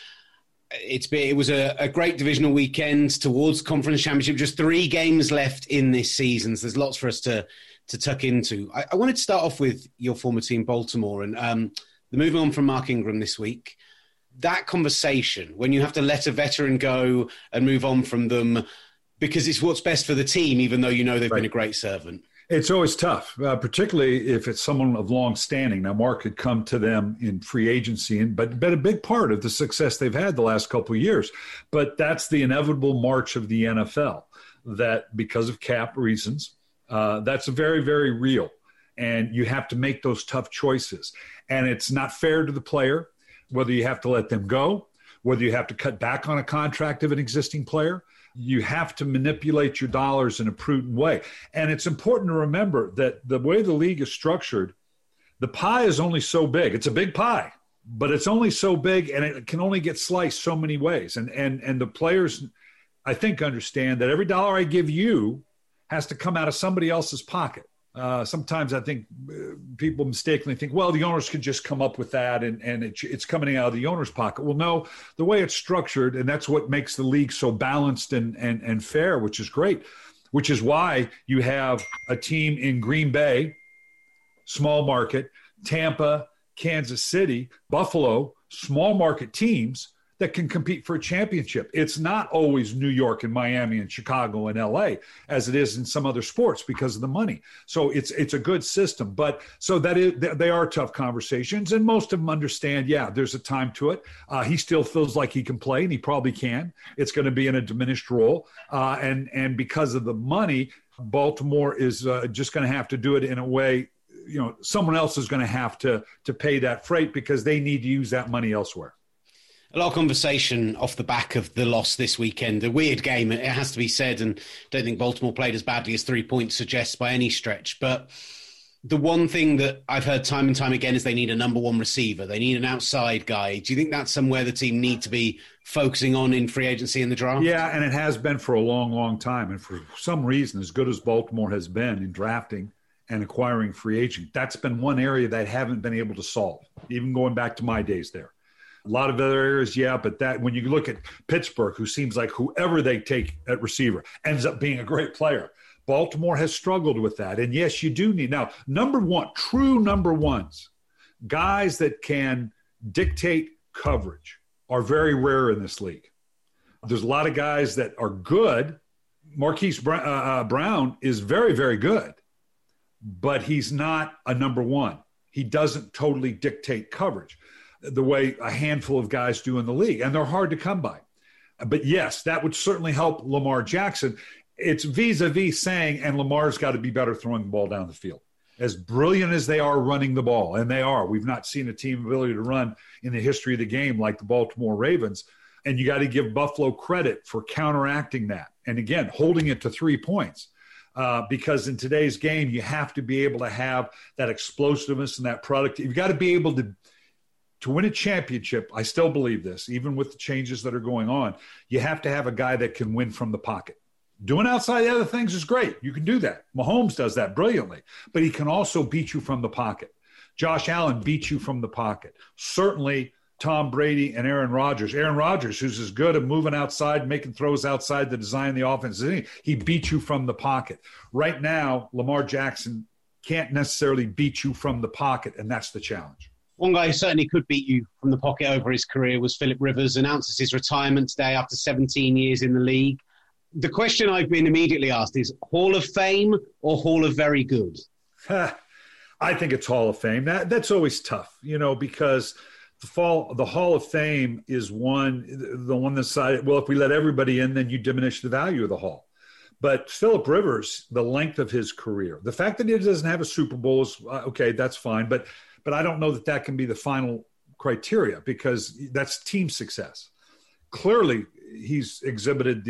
it was a great divisional weekend towards conference championship. Just 3 games left in this season, so there's lots for us to tuck into. I wanted to start off with your former team, Baltimore, and the moving on from Mark Ingram this week. That conversation, when you have to let a veteran go and move on from them because it's what's best for the team, even though they've been a great servant. It's always tough, particularly if it's someone of long standing. Now, Mark had come to them in free agency, but been a big part of the success they've had the last couple of years. But that's the inevitable march of the NFL, that because of cap reasons, that's very, very real. And you have to make those tough choices. And it's not fair to the player, whether you have to let them go, whether you have to cut back on a contract of an existing player. You have to manipulate your dollars in a prudent way. And it's important to remember that the way the league is structured, the pie is only so big. It's a big pie, but it's only so big, and it can only get sliced so many ways. And the players, I think, understand that every dollar I give you has to come out of somebody else's pocket. Sometimes I think people mistakenly think, well, the owners could just come up with that and it's coming out of the owner's pocket. Well, no, the way it's structured, and that's what makes the league so balanced and fair, which is great, which is why you have a team in Green Bay, small market, Tampa, Kansas City, Buffalo, small market teams that can compete for a championship. It's not always New York and Miami and Chicago and LA as it is in some other sports because of the money. So it's a good system. But so they are tough conversations, and most of them understand, there's a time to it. He still feels like he can play, and he probably can. It's going to be in a diminished role. And because of the money, Baltimore is just going to have to do it in a way, someone else is going to have to pay that freight because they need to use that money elsewhere. A lot of conversation off the back of the loss this weekend. A weird game, it has to be said, and I don't think Baltimore played as badly as 3 points suggests by any stretch. But the one thing that I've heard time and time again is they need a number one receiver. They need an outside guy. Do you think that's somewhere the team need to be focusing on in free agency in the draft? Yeah, and it has been for a long, long time. And for some reason, as good as Baltimore has been in drafting and acquiring free agent, that's been one area they haven't been able to solve, even going back to my days there. A lot of other areas, but that when you look at Pittsburgh, who seems like whoever they take at receiver ends up being a great player. Baltimore has struggled with that. And yes, you do need now number one, true number ones, guys that can dictate coverage are very rare in this league. There's a lot of guys that are good. Marquise Brown is very, very good, but he's not a number one. He doesn't totally dictate coverage the way a handful of guys do in the league, and they're hard to come by. But yes, that would certainly help Lamar Jackson. It's vis-a-vis saying, and Lamar's got to be better throwing the ball down the field. As brilliant as they are running the ball, and they are, we've not seen a team ability to run in the history of the game like the Baltimore Ravens, and you got to give Buffalo credit for counteracting that. And again, holding it to 3 points. Because in today's game, you have to be able to have that explosiveness and that product. You've got to be able to win a championship. I still believe this, even with the changes that are going on. You have to have a guy that can win from the pocket. Doing outside the other things is great. You can do that. Mahomes does that brilliantly, but he can also beat you from the pocket. Josh Allen beats you from the pocket. Certainly Tom Brady and Aaron Rodgers. Aaron Rodgers, who's as good at moving outside, making throws outside the design of the offense, he beats you from the pocket. Right now, Lamar Jackson can't necessarily beat you from the pocket, and that's the challenge. One guy who certainly could beat you from the pocket over his career was Philip Rivers, announces his retirement today after 17 years in the league. The question I've been immediately asked is Hall of Fame or Hall of Very Good? I think it's Hall of Fame. That's always tough, because the Hall of Fame is the one that decided, well, if we let everybody in, then you diminish the value of the Hall. But Phillip Rivers, the length of his career, the fact that he doesn't have a Super Bowl is okay, that's fine. But I don't know that can be the final criteria because that's team success. Clearly, he's exhibited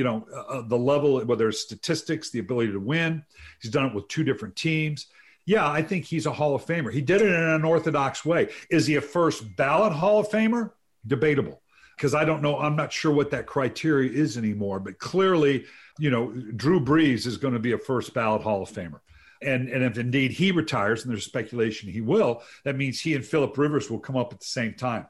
the level, whether it's statistics, the ability to win. He's done it with 2 different teams. Yeah, I think he's a Hall of Famer. He did it in an unorthodox way. Is he a first ballot Hall of Famer? Debatable, because I don't know. I'm not sure what that criteria is anymore. But clearly, Drew Brees is going to be a first ballot Hall of Famer. And if indeed he retires, and there's speculation he will, that means he and Phillip Rivers will come up at the same time.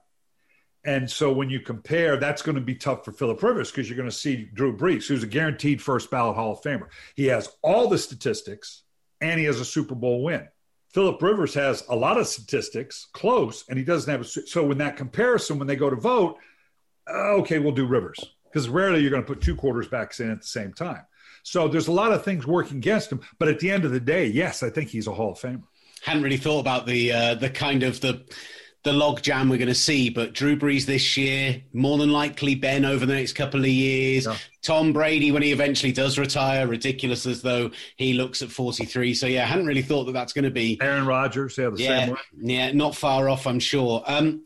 And so when you compare, that's going to be tough for Phillip Rivers because you're going to see Drew Brees, who's a guaranteed first ballot Hall of Famer. He has all the statistics, and he has a Super Bowl win. Phillip Rivers has a lot of statistics, close, and he doesn't have so in that comparison, when they go to vote, okay, we'll do Rivers. Because rarely you're going to put 2 quarterbacks in at the same time. So there's a lot of things working against him. But at the end of the day, yes, I think he's a Hall of Famer. Hadn't really thought about the kind of the log jam we're going to see, but Drew Brees this year, more than likely Ben over the next couple of years. Yeah. Tom Brady, when he eventually does retire, ridiculous as though he looks at 43. So, yeah, I hadn't really thought that that's going to be. Aaron Rodgers, same way. Yeah, not far off, I'm sure.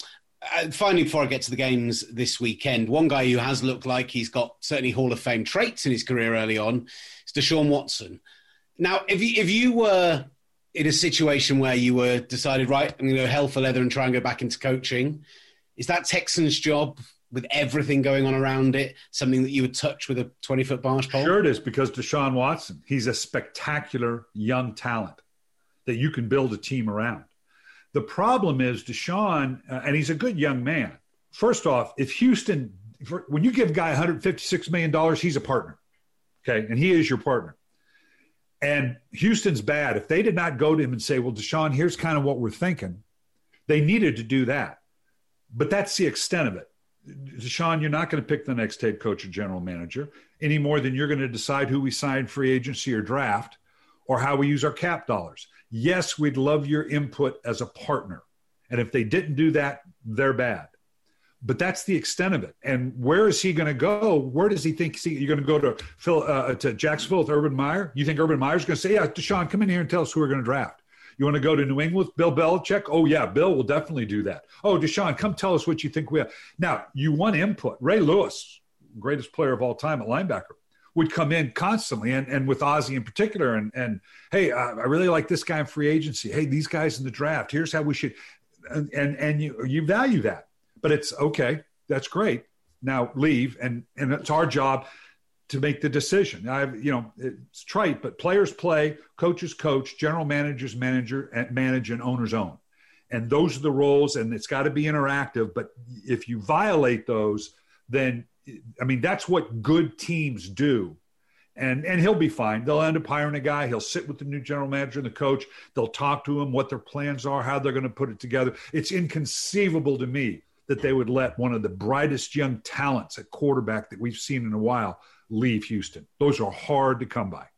Finally, before I get to the games this weekend, one guy who has looked like he's got certainly Hall of Fame traits in his career early on is Deshaun Watson. Now, if you were in a situation where you were decided, right, I'm going to go hell for leather and try and go back into coaching, is that Texans job with everything going on around it something that you would touch with a 20-foot barge pole? Sure it is, because Deshaun Watson, he's a spectacular young talent that you can build a team around. The problem is Deshaun, and he's a good young man. First off, if Houston, when you give a guy $156 million, he's a partner, okay? And he is your partner. And Houston's bad. If they did not go to him and say, well, Deshaun, here's kind of what we're thinking, they needed to do that. But that's the extent of it. Deshaun, you're not going to pick the next head coach or general manager any more than you're going to decide who we sign free agency or draft or how we use our cap dollars. Yes, we'd love your input as a partner. And if they didn't do that, they're bad. But that's the extent of it. And where is he going to go? Where does he think you're going to go to Jacksonville with Urban Meyer? You think Urban Meyer's going to say, yeah, Deshaun, come in here and tell us who we're going to draft? You want to go to New England with Bill Belichick? Oh, yeah, Bill will definitely do that. Oh, Deshaun, come tell us what you think we have. Now, you want input. Ray Lewis, greatest player of all time at linebacker, would come in constantly, and with Ozzie in particular, and hey, I really like this guy in free agency. Hey, these guys in the draft, here's how we should, and you value that. But it's okay, that's great. Now leave, and it's our job to make the decision. It's trite, but players play, coaches coach, general managers manage, and owners own. And those are the roles, and it's got to be interactive. But if you violate those, then that's what good teams do. And he'll be fine. They'll end up hiring a guy. He'll sit with the new general manager and the coach. They'll talk to him, what their plans are, how they're going to put it together. It's inconceivable to me that they would let one of the brightest young talents at quarterback that we've seen in a while leave Houston. Those are hard to come by.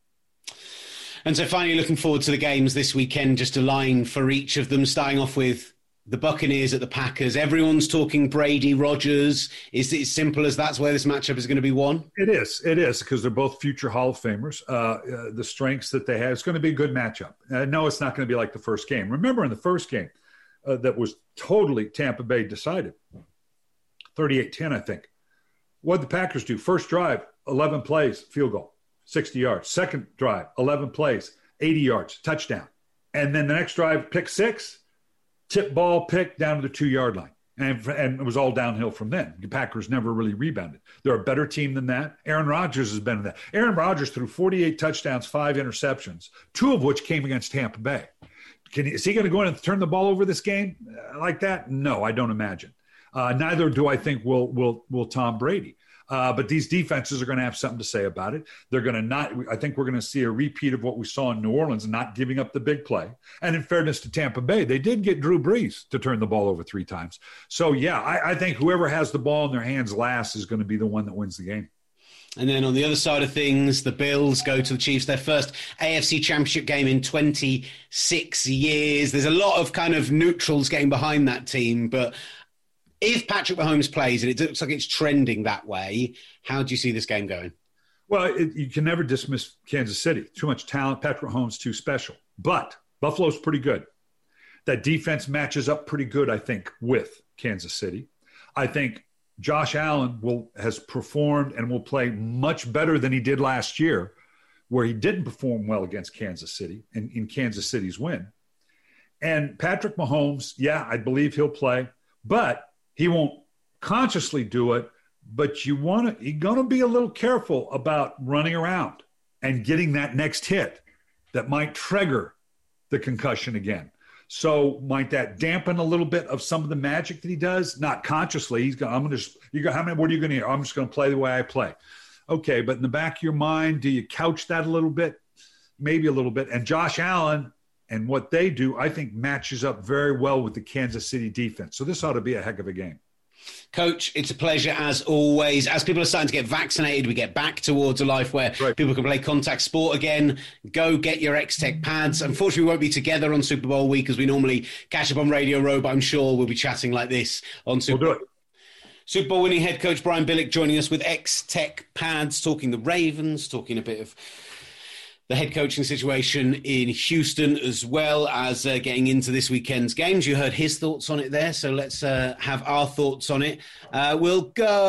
And so finally, looking forward to the games this weekend, just a line for each of them, starting off with the Buccaneers at the Packers. Everyone's talking Brady, Rodgers. Is it as simple as that's where this matchup is going to be won? It is, because they're both future Hall of Famers. The strengths that they have, it's going to be a good matchup. No, it's not going to be like the first game. Remember in the first game that was totally Tampa Bay decided, 38-10, I think. What did the Packers do? First drive, 11 plays, field goal, 60 yards. Second drive, 11 plays, 80 yards, touchdown. And then the next drive, pick six, tip ball, pick down to the 2-yard line. And it was all downhill from then. The Packers never really rebounded. They're a better team than that. Aaron Rodgers has been in that. Aaron Rodgers threw 48 touchdowns, 5 interceptions, 2 of which came against Tampa Bay. Is he going to go in and turn the ball over this game like that? No, I don't imagine. Neither do I think will Tom Brady. But these defenses are going to have something to say about it. They're going to not – I think we're going to see a repeat of what we saw in New Orleans, not giving up the big play. And in fairness to Tampa Bay, they did get Drew Brees to turn the ball over 3 times. So, yeah, I think whoever has the ball in their hands last is going to be the one that wins the game. And then on the other side of things, the Bills go to the Chiefs, their first AFC Championship game in 26 years. There's a lot of kind of neutrals getting behind that team, but if Patrick Mahomes plays, and it looks like it's trending that way, how do you see this game going? Well, you can never dismiss Kansas City. Too much talent. Patrick Mahomes too special. But Buffalo's pretty good. That defense matches up pretty good, I think, with Kansas City. I think Josh Allen has performed and will play much better than he did last year, where he didn't perform well against Kansas City in Kansas City's win. And Patrick Mahomes, yeah, I believe he'll play, but he won't consciously do it. But you're going to be a little careful about running around and getting that next hit that might trigger the concussion again. So might that dampen a little bit of some of the magic that he does? Not consciously. What are you going to hear? I'm just going to play the way I play. Okay, but in the back of your mind, do you couch that a little bit? Maybe a little bit. And Josh Allen and what they do, I think, matches up very well with the Kansas City defense. So this ought to be a heck of a game. Coach, it's a pleasure as always. As people are starting to get vaccinated, we get back towards a life where people can play contact sport again. Go get your X-Tech pads. Unfortunately, we won't be together on Super Bowl week as we normally catch up on Radio Row, but I'm sure we'll be chatting like this on Super Bowl. Super Bowl winning head coach Brian Billick joining us with X-Tech pads, talking the Ravens, talking a bit of the head coaching situation in Houston, as well as getting into this weekend's games. You heard his thoughts on it there, so let's have our thoughts on it. Let's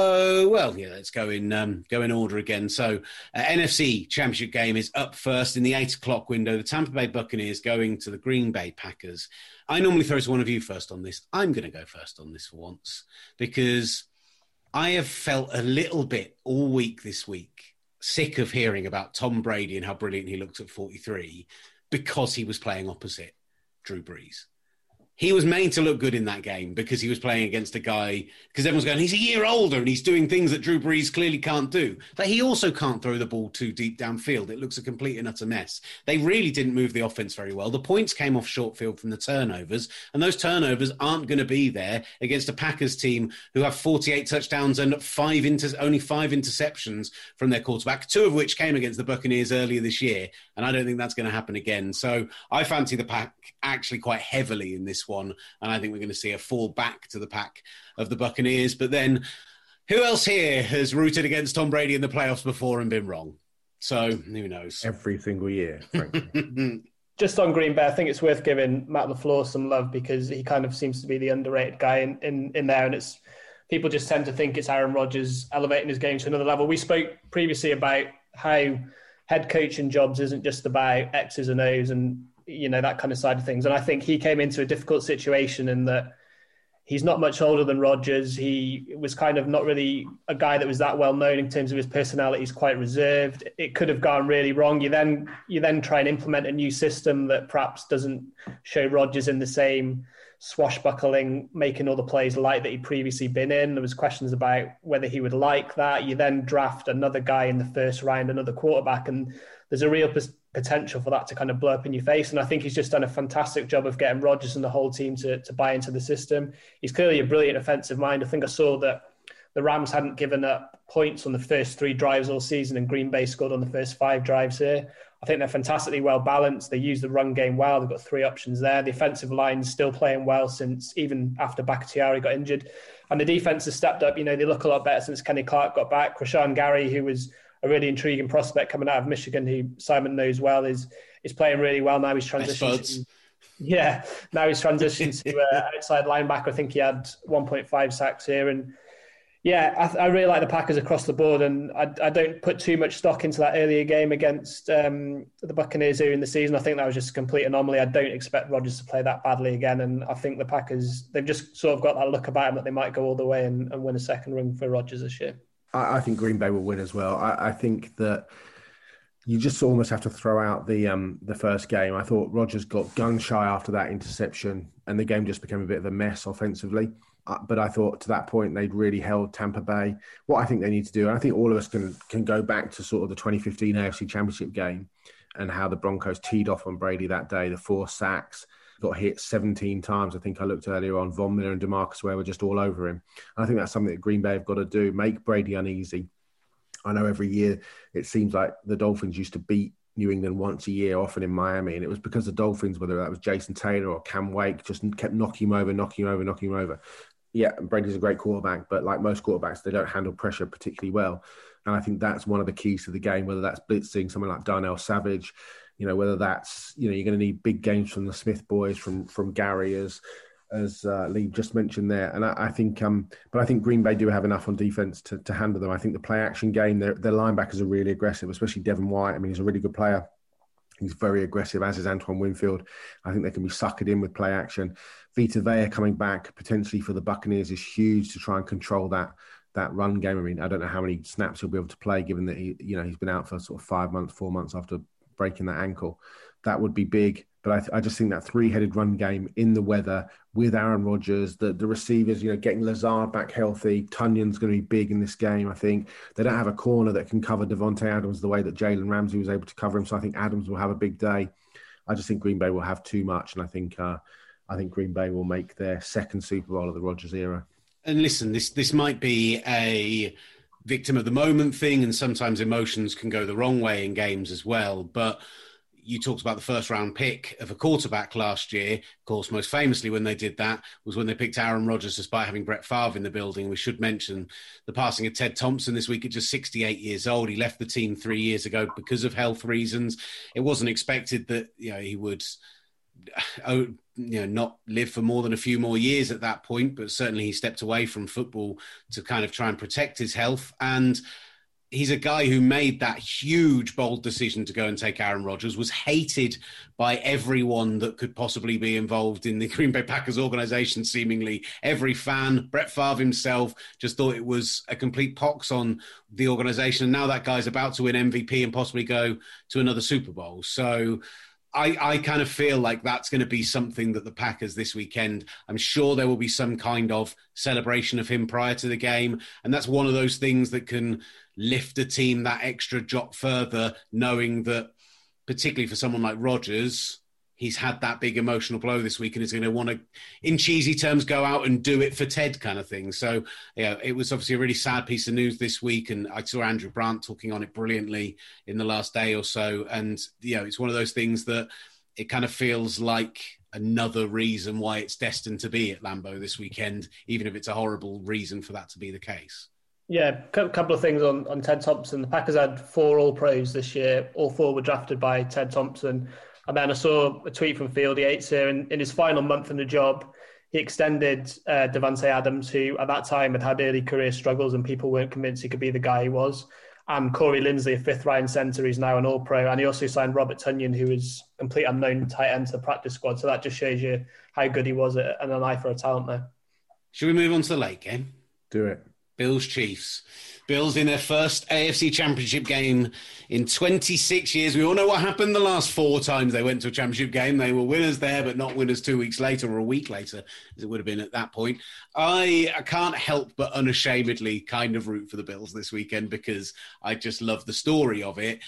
go in order again. So NFC Championship game is up first in the 8 o'clock window. The Tampa Bay Buccaneers going to the Green Bay Packers. I normally throw to one of you first on this. I'm going to go first on this for once, because I have felt a little bit all week this week sick of hearing about Tom Brady and how brilliant he looked at 43 because he was playing opposite Drew Brees. He was made to look good in that game because he was playing against a guy, because everyone's going, he's a year older and he's doing things that Drew Brees clearly can't do. But he also can't throw the ball too deep downfield. It looks a complete and utter mess. They really didn't move the offense very well. The points came off short field from the turnovers, and those turnovers aren't going to be there against a Packers team who have 48 touchdowns and only 5 interceptions from their quarterback, 2 of which came against the Buccaneers earlier this year. And I don't think that's going to happen again. So I fancy the Pack actually quite heavily in this one, and I think we're going to see a fall back to the pack of the Buccaneers. But then who else here has rooted against Tom Brady in the playoffs before and been wrong? So who knows? Every single year, frankly. Just on Green Bay, I think it's worth giving Matt LaFleur some love, because he kind of seems to be the underrated guy in there, and it's people just tend to think it's Aaron Rodgers elevating his game to another level. We spoke previously about how head coaching jobs isn't just about X's and O's and that kind of side of things. And I think he came into a difficult situation in that he's not much older than Rodgers. He was kind of not really a guy that was that well known in terms of his personality. He's quite reserved. It could have gone really wrong. You then try and implement a new system that perhaps doesn't show Rodgers in the same swashbuckling, making all the plays light that he'd previously been in. There was questions about whether he would like that. You then draft another guy in the first round, another quarterback, and there's a real potential for that to kind of blow up in your face. And I think he's just done a fantastic job of getting Rodgers and the whole team to buy into the system. He's clearly a brilliant offensive mind. I think I saw that the Rams hadn't given up points on the first 3 drives all season, and Green Bay scored on the first 5 drives here. I think they're fantastically well balanced. They use the run game well. They've got 3 options there. The offensive line's still playing well since even after Bakhtiari got injured. And the defense has stepped up. They look a lot better since Kenny Clark got back. Rashawn Gary, who was a really intriguing prospect coming out of Michigan, who Simon knows well, is playing really well now. He's transitioned. Now he's transitioned to outside linebacker. I think he had 1.5 sacks here, and I really like the Packers across the board, and I don't put too much stock into that earlier game against the Buccaneers here in the season. I think that was just a complete anomaly. I don't expect Rodgers to play that badly again, and I think the Packers, they've just sort of got that look about them that they might go all the way and win a second ring for Rodgers this year. I think Green Bay will win as well. I think that you just almost have to throw out the first game. I thought Rodgers got gun shy after that interception, and the game just became a bit of a mess offensively. But I thought to that point they'd really held Tampa Bay. What I think they need to do, and I think all of us can go back to sort of the 2015 AFC Championship game and how the Broncos teed off on Brady that day, the 4 sacks, got hit 17 times. I think I looked earlier on. Von Miller and DeMarcus Ware were just all over him. I think that's something that Green Bay have got to do, make Brady uneasy. I know every year it seems like the Dolphins used to beat New England once a year, often in Miami, and it was because the Dolphins, whether that was Jason Taylor or Cam Wake, just kept knocking him over. Yeah, Brady's a great quarterback, but like most quarterbacks, they don't handle pressure particularly well. And I think that's one of the keys to the game, whether that's blitzing someone like Darnell Savage, whether that's, you're going to need big games from the Smith boys, from Gary, as Lee just mentioned there. And I think, but I think Green Bay do have enough on defense to handle them. I think the play action game, their linebackers are really aggressive, especially Devin White. I mean, he's a really good player. He's very aggressive, as is Antoine Winfield. I think they can be suckered in with play action. Vita Vea coming back potentially for the Buccaneers is huge to try and control that run game. I mean, I don't know how many snaps he'll be able to play, given that he's been out for sort of 5 months, 4 months after breaking that ankle. That would be big. But I just think that three-headed run game in the weather with Aaron Rodgers, the receivers, getting Lazard back healthy. Tunyon's going to be big in this game, I think. They don't have a corner that can cover Devontae Adams the way that Jalen Ramsey was able to cover him. So I think Adams will have a big day. I just think Green Bay will have too much. And I think Green Bay will make their second Super Bowl of the Rodgers era. And listen, this might be a victim of the moment thing, and sometimes emotions can go the wrong way in games as well. But you talked about the first round pick of a quarterback last year. Of course, most famously when they did that was when they picked Aaron Rodgers despite having Brett Favre in the building. We should mention the passing of Ted Thompson this week at just 68 years old. He left the team 3 years ago because of health reasons. It wasn't expected that he would not live for more than a few more years at that point, but certainly he stepped away from football to kind of try and protect his health. And he's a guy who made that huge, bold decision to go and take Aaron Rodgers, was hated by everyone that could possibly be involved in the Green Bay Packers organization, seemingly. Every fan, Brett Favre himself, just thought it was a complete pox on the organization. And now that guy's about to win MVP and possibly go to another Super Bowl. So I kind of feel like that's going to be something that the Packers this weekend, I'm sure there will be some kind of celebration of him prior to the game. And that's one of those things that can lift a team that extra jot further, knowing that, particularly for someone like Rodgers, he's had that big emotional blow this week and is going to want to, in cheesy terms, go out and do it for Ted kind of thing. So, it was obviously a really sad piece of news this week. And I saw Andrew Brandt talking on it brilliantly in the last day or so. And, it's one of those things that it kind of feels like another reason why it's destined to be at Lambeau this weekend, even if it's a horrible reason for that to be the case. Yeah, a couple of things on Ted Thompson. The Packers had 4 All-Pros this year. All 4 were drafted by Ted Thompson. And then I saw a tweet from Field Yates here. In his final month in the job, he extended Devontae Adams, who at that time had early career struggles and people weren't convinced he could be the guy he was. And Corey Linsley, a 5th-round centre, who's now an All-Pro. And he also signed Robert Tonyan, who is a complete unknown tight end to the practice squad. So that just shows you how good he was and an eye for a talent there. Should we move on to the late game? Do it. Bills Chiefs. Bills in their first AFC Championship game in 26 years. We all know what happened the last 4 times they went to a championship game. They were winners there, but not winners 2 weeks later or a week later, as it would have been at that point. I can't help but unashamedly kind of root for the Bills this weekend because I just love the story of it.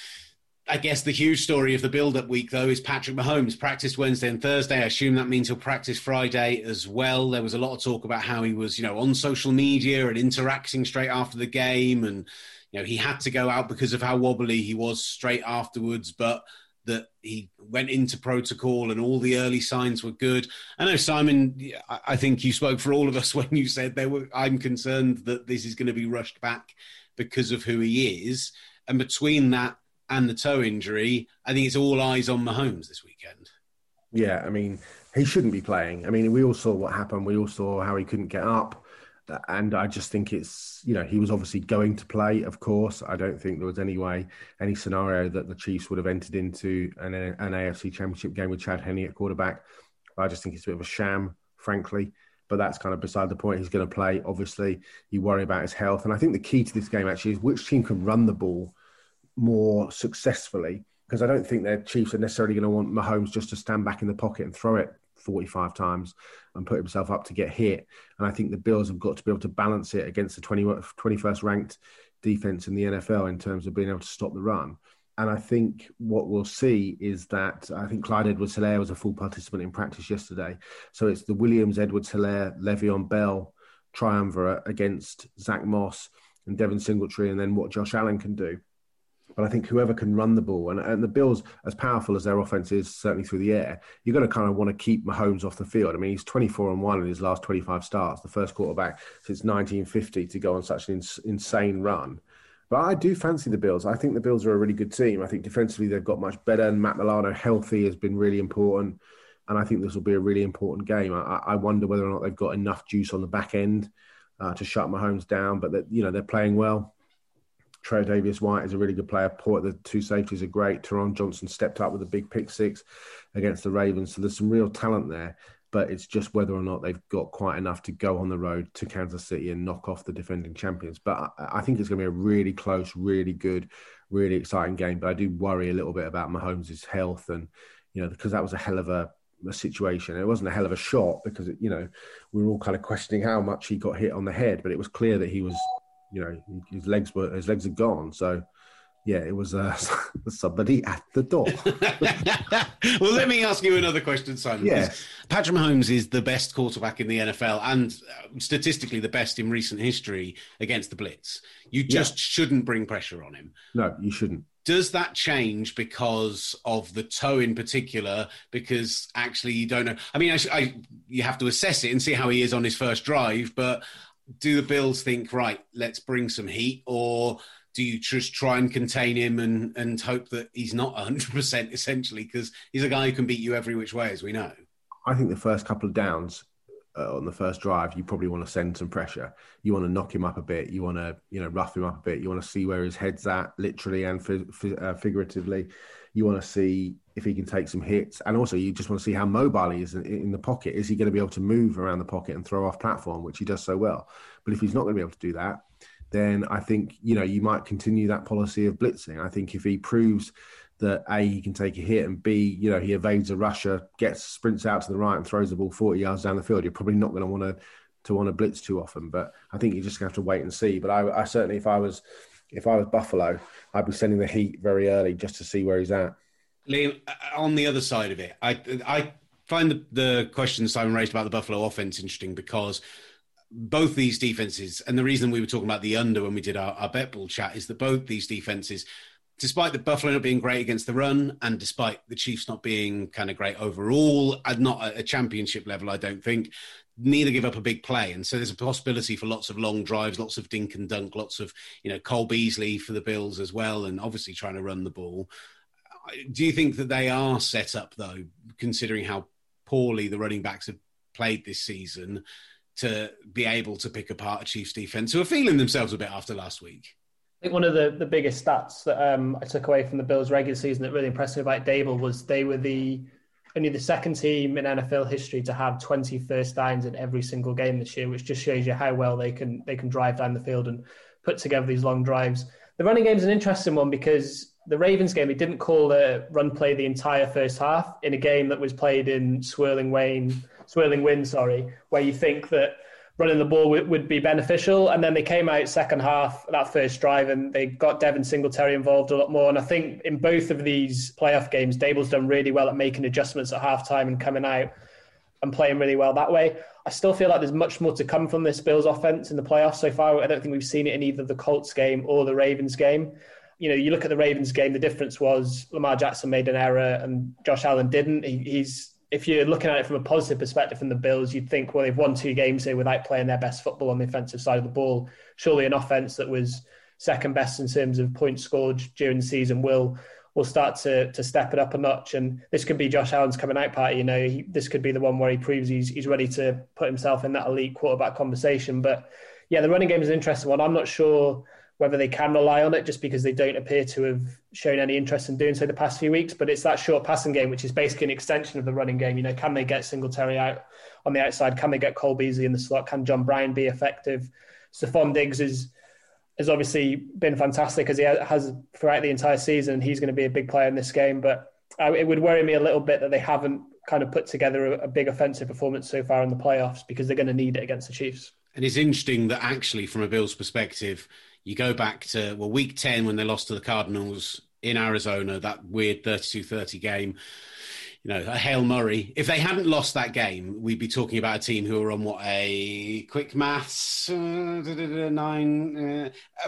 I guess the huge story of the build-up week, though, is Patrick Mahomes. Practiced Wednesday and Thursday. I assume that means he'll practice Friday as well. There was a lot of talk about how he was, on social media and interacting straight after the game. And, he had to go out because of how wobbly he was straight afterwards, but that he went into protocol and all the early signs were good. I know, Simon, I think you spoke for all of us when you said I'm concerned that this is going to be rushed back because of who he is. And between that and the toe injury, I think it's all eyes on Mahomes this weekend. Yeah, I mean, he shouldn't be playing. I mean, we all saw what happened. We all saw how he couldn't get up. And I just think it's, he was obviously going to play, of course. I don't think there was any scenario that the Chiefs would have entered into an AFC Championship game with Chad Henne at quarterback. I just think it's a bit of a sham, frankly. But that's kind of beside the point. He's going to play, obviously. You worry about his health. And I think the key to this game, actually, is which team can run the ball more successfully, because I don't think their Chiefs are necessarily going to want Mahomes just to stand back in the pocket and throw it 45 times and put himself up to get hit. And I think the Bills have got to be able to balance it against the 21st ranked defense in the NFL in terms of being able to stop the run. And I think what we'll see is that I think Clyde Edwards-Helaire was a full participant in practice yesterday. So it's the Williams, Edwards-Helaire, Le'Veon Bell triumvirate against Zach Moss and Devin Singletary, and then what Josh Allen can do. But I think whoever can run the ball, and the Bills, as powerful as their offense is, certainly through the air, you're going to kind of want to keep Mahomes off the field. I mean, he's 24-1 in his last 25 starts, the first quarterback since 1950 to go on such an insane run. But I do fancy the Bills. I think the Bills are a really good team. I think defensively they've got much better, and Matt Milano healthy has been really important. And I think this will be a really important game. I wonder whether or not they've got enough juice on the back end to shut Mahomes down. But they're playing well. Tre'Davious White is a really good player. The two safeties are great. Teron Johnson stepped up with a big pick six against the Ravens. So there's some real talent there. But it's just whether or not they've got quite enough to go on the road to Kansas City and knock off the defending champions. But I think it's going to be a really close, really good, really exciting game. But I do worry a little bit about Mahomes' health and, because that was a hell of a situation. It wasn't a hell of a shot because, we were all kind of questioning how much he got hit on the head. But it was clear that he was, his legs are gone. So, yeah, it was somebody at the door. Well, let me ask you another question, Simon. Yeah. Patrick Mahomes is the best quarterback in the NFL and statistically the best in recent history against the blitz. You just shouldn't bring pressure on him. No, you shouldn't. Does that change because of the toe in particular? Because actually you don't know. I mean, you have to assess it and see how he is on his first drive, but do the Bills think, right, let's bring some heat, or do you just try and contain him and hope that he's not 100% essentially, because he's a guy who can beat you every which way, as we know? I think the first couple of downs on the first drive, you probably want to send some pressure. You want to knock him up a bit. You want to, rough him up a bit. You want to see where his head's at, literally and figuratively. You want to see if he can take some hits. And also, you just want to see how mobile he is in the pocket. Is he going to be able to move around the pocket and throw off platform, which he does so well? But if he's not going to be able to do that, then I think, you might continue that policy of blitzing. I think if he proves that A, he can take a hit, and B, he evades a rusher, sprints out to the right and throws the ball 40 yards down the field, you're probably not going to want to blitz too often. But I think you're just going to have to wait and see. But I certainly, if I was Buffalo, I'd be sending the heat very early just to see where he's at. Liam, on the other side of it, I find the question Simon raised about the Buffalo offense interesting because both these defenses, and the reason we were talking about the under when we did our bet ball chat, is that both these defenses, despite the Buffalo not being great against the run and despite the Chiefs not being kind of great overall, not at a championship level, I don't think, neither give up a big play. And so there's a possibility for lots of long drives, lots of dink and dunk, lots of, Cole Beasley for the Bills as well, and obviously trying to run the ball. Do you think that they are set up, though, considering how poorly the running backs have played this season, to be able to pick apart a Chiefs defense who are feeling themselves a bit after last week? I think one of the biggest stats that I took away from the Bills regular season that really impressed me about Dable was they were only the second team in NFL history to have 20 first downs in every single game this year, which just shows you how well they can drive down the field and put together these long drives. The running game is an interesting one because the Ravens game, they didn't call a run play the entire first half in a game that was played in swirling wind, where you think that running the ball would be beneficial. And then they came out second half, that first drive, and they got Devin Singletary involved a lot more. And I think in both of these playoff games, Dable's done really well at making adjustments at halftime and coming out and playing really well that way. I still feel like there's much more to come from this Bills offense in the playoffs so far. I don't think we've seen it in either the Colts game or the Ravens game. You look at the Ravens game, the difference was Lamar Jackson made an error and Josh Allen didn't. If you're looking at it from a positive perspective from the Bills, you'd think, well, they've won 2 games here without playing their best football on the offensive side of the ball. Surely an offense that was second best in terms of points scored during the season will start to step it up a notch. And this could be Josh Allen's coming out party. This could be the one where he proves he's ready to put himself in that elite quarterback conversation. But yeah, the running game is an interesting one. I'm not sure whether they can rely on it just because they don't appear to have shown any interest in doing so the past few weeks. But it's that short passing game, which is basically an extension of the running game. Can they get Singletary out on the outside? Can they get Cole Beasley in the slot? Can John Brown be effective? Stephon Diggs has obviously been fantastic as he has throughout the entire season. He's going to be a big player in this game. But it would worry me a little bit that they haven't kind of put together a big offensive performance so far in the playoffs because they're going to need it against the Chiefs. And it's interesting that actually from a Bills perspective, you go back to, week 10 when they lost to the Cardinals in Arizona, that weird 32-30 game, a Hail Murray. If they hadn't lost that game, we'd be talking about a team who are on a quick maths, on an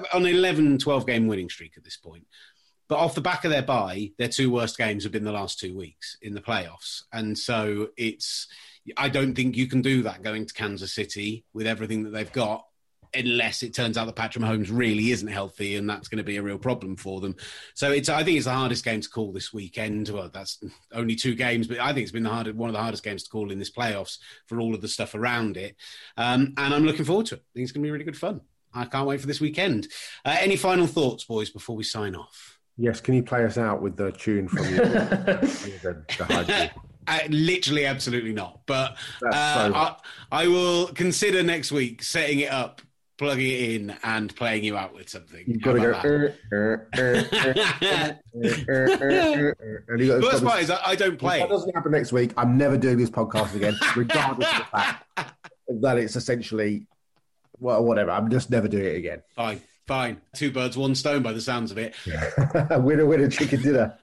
11-12 game winning streak at this point. But off the back of their bye, their 2 worst games have been the last 2 weeks in the playoffs. And so I don't think you can do that going to Kansas City with everything that they've got unless it turns out that Patrick Mahomes really isn't healthy, and that's going to be a real problem for them. So I think it's the hardest game to call this weekend. Well, that's only 2 games, but I think it's been one of the hardest games to call in this playoffs for all of the stuff around it. And I'm looking forward to it. I think it's going to be really good fun. I can't wait for this weekend. Any final thoughts, boys, before we sign off? Yes, can you play us out with the tune from the high literally, absolutely not. But I will consider next week setting it up, plugging it in, and playing you out with something. You've got to go. The worst part is I don't play. If that doesn't happen next week, I'm never doing this podcast again, regardless of the fact that it's essentially, well, whatever. I'm just never doing it again. Fine. 2 birds, 1 stone by the sounds of it. Winner, chicken dinner.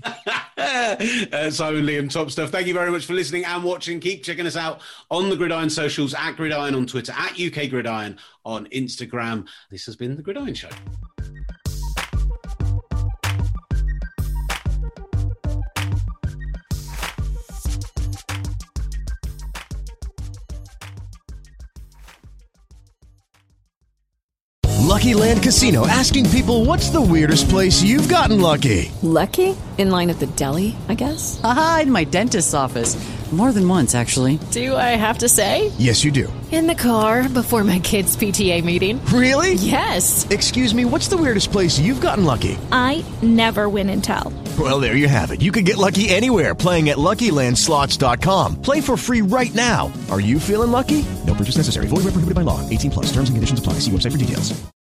Simon, Liam, top stuff. Thank you very much for listening and watching. Keep checking us out on the Gridiron socials, at Gridiron on Twitter, at UK Gridiron on Instagram. This has been The Gridiron Show. Lucky Land Casino, asking people, what's the weirdest place you've gotten lucky? Lucky? In line at the deli, I guess? Aha, in my dentist's office. More than once, actually. Do I have to say? Yes, you do. In the car before my kids' PTA meeting. Really? Yes. Excuse me, what's the weirdest place you've gotten lucky? I never win and tell. Well, there you have it. You can get lucky anywhere, playing at LuckyLandSlots.com. Play for free right now. Are you feeling lucky? No purchase necessary. Void where prohibited by law. 18+. Terms and conditions apply. See website for details.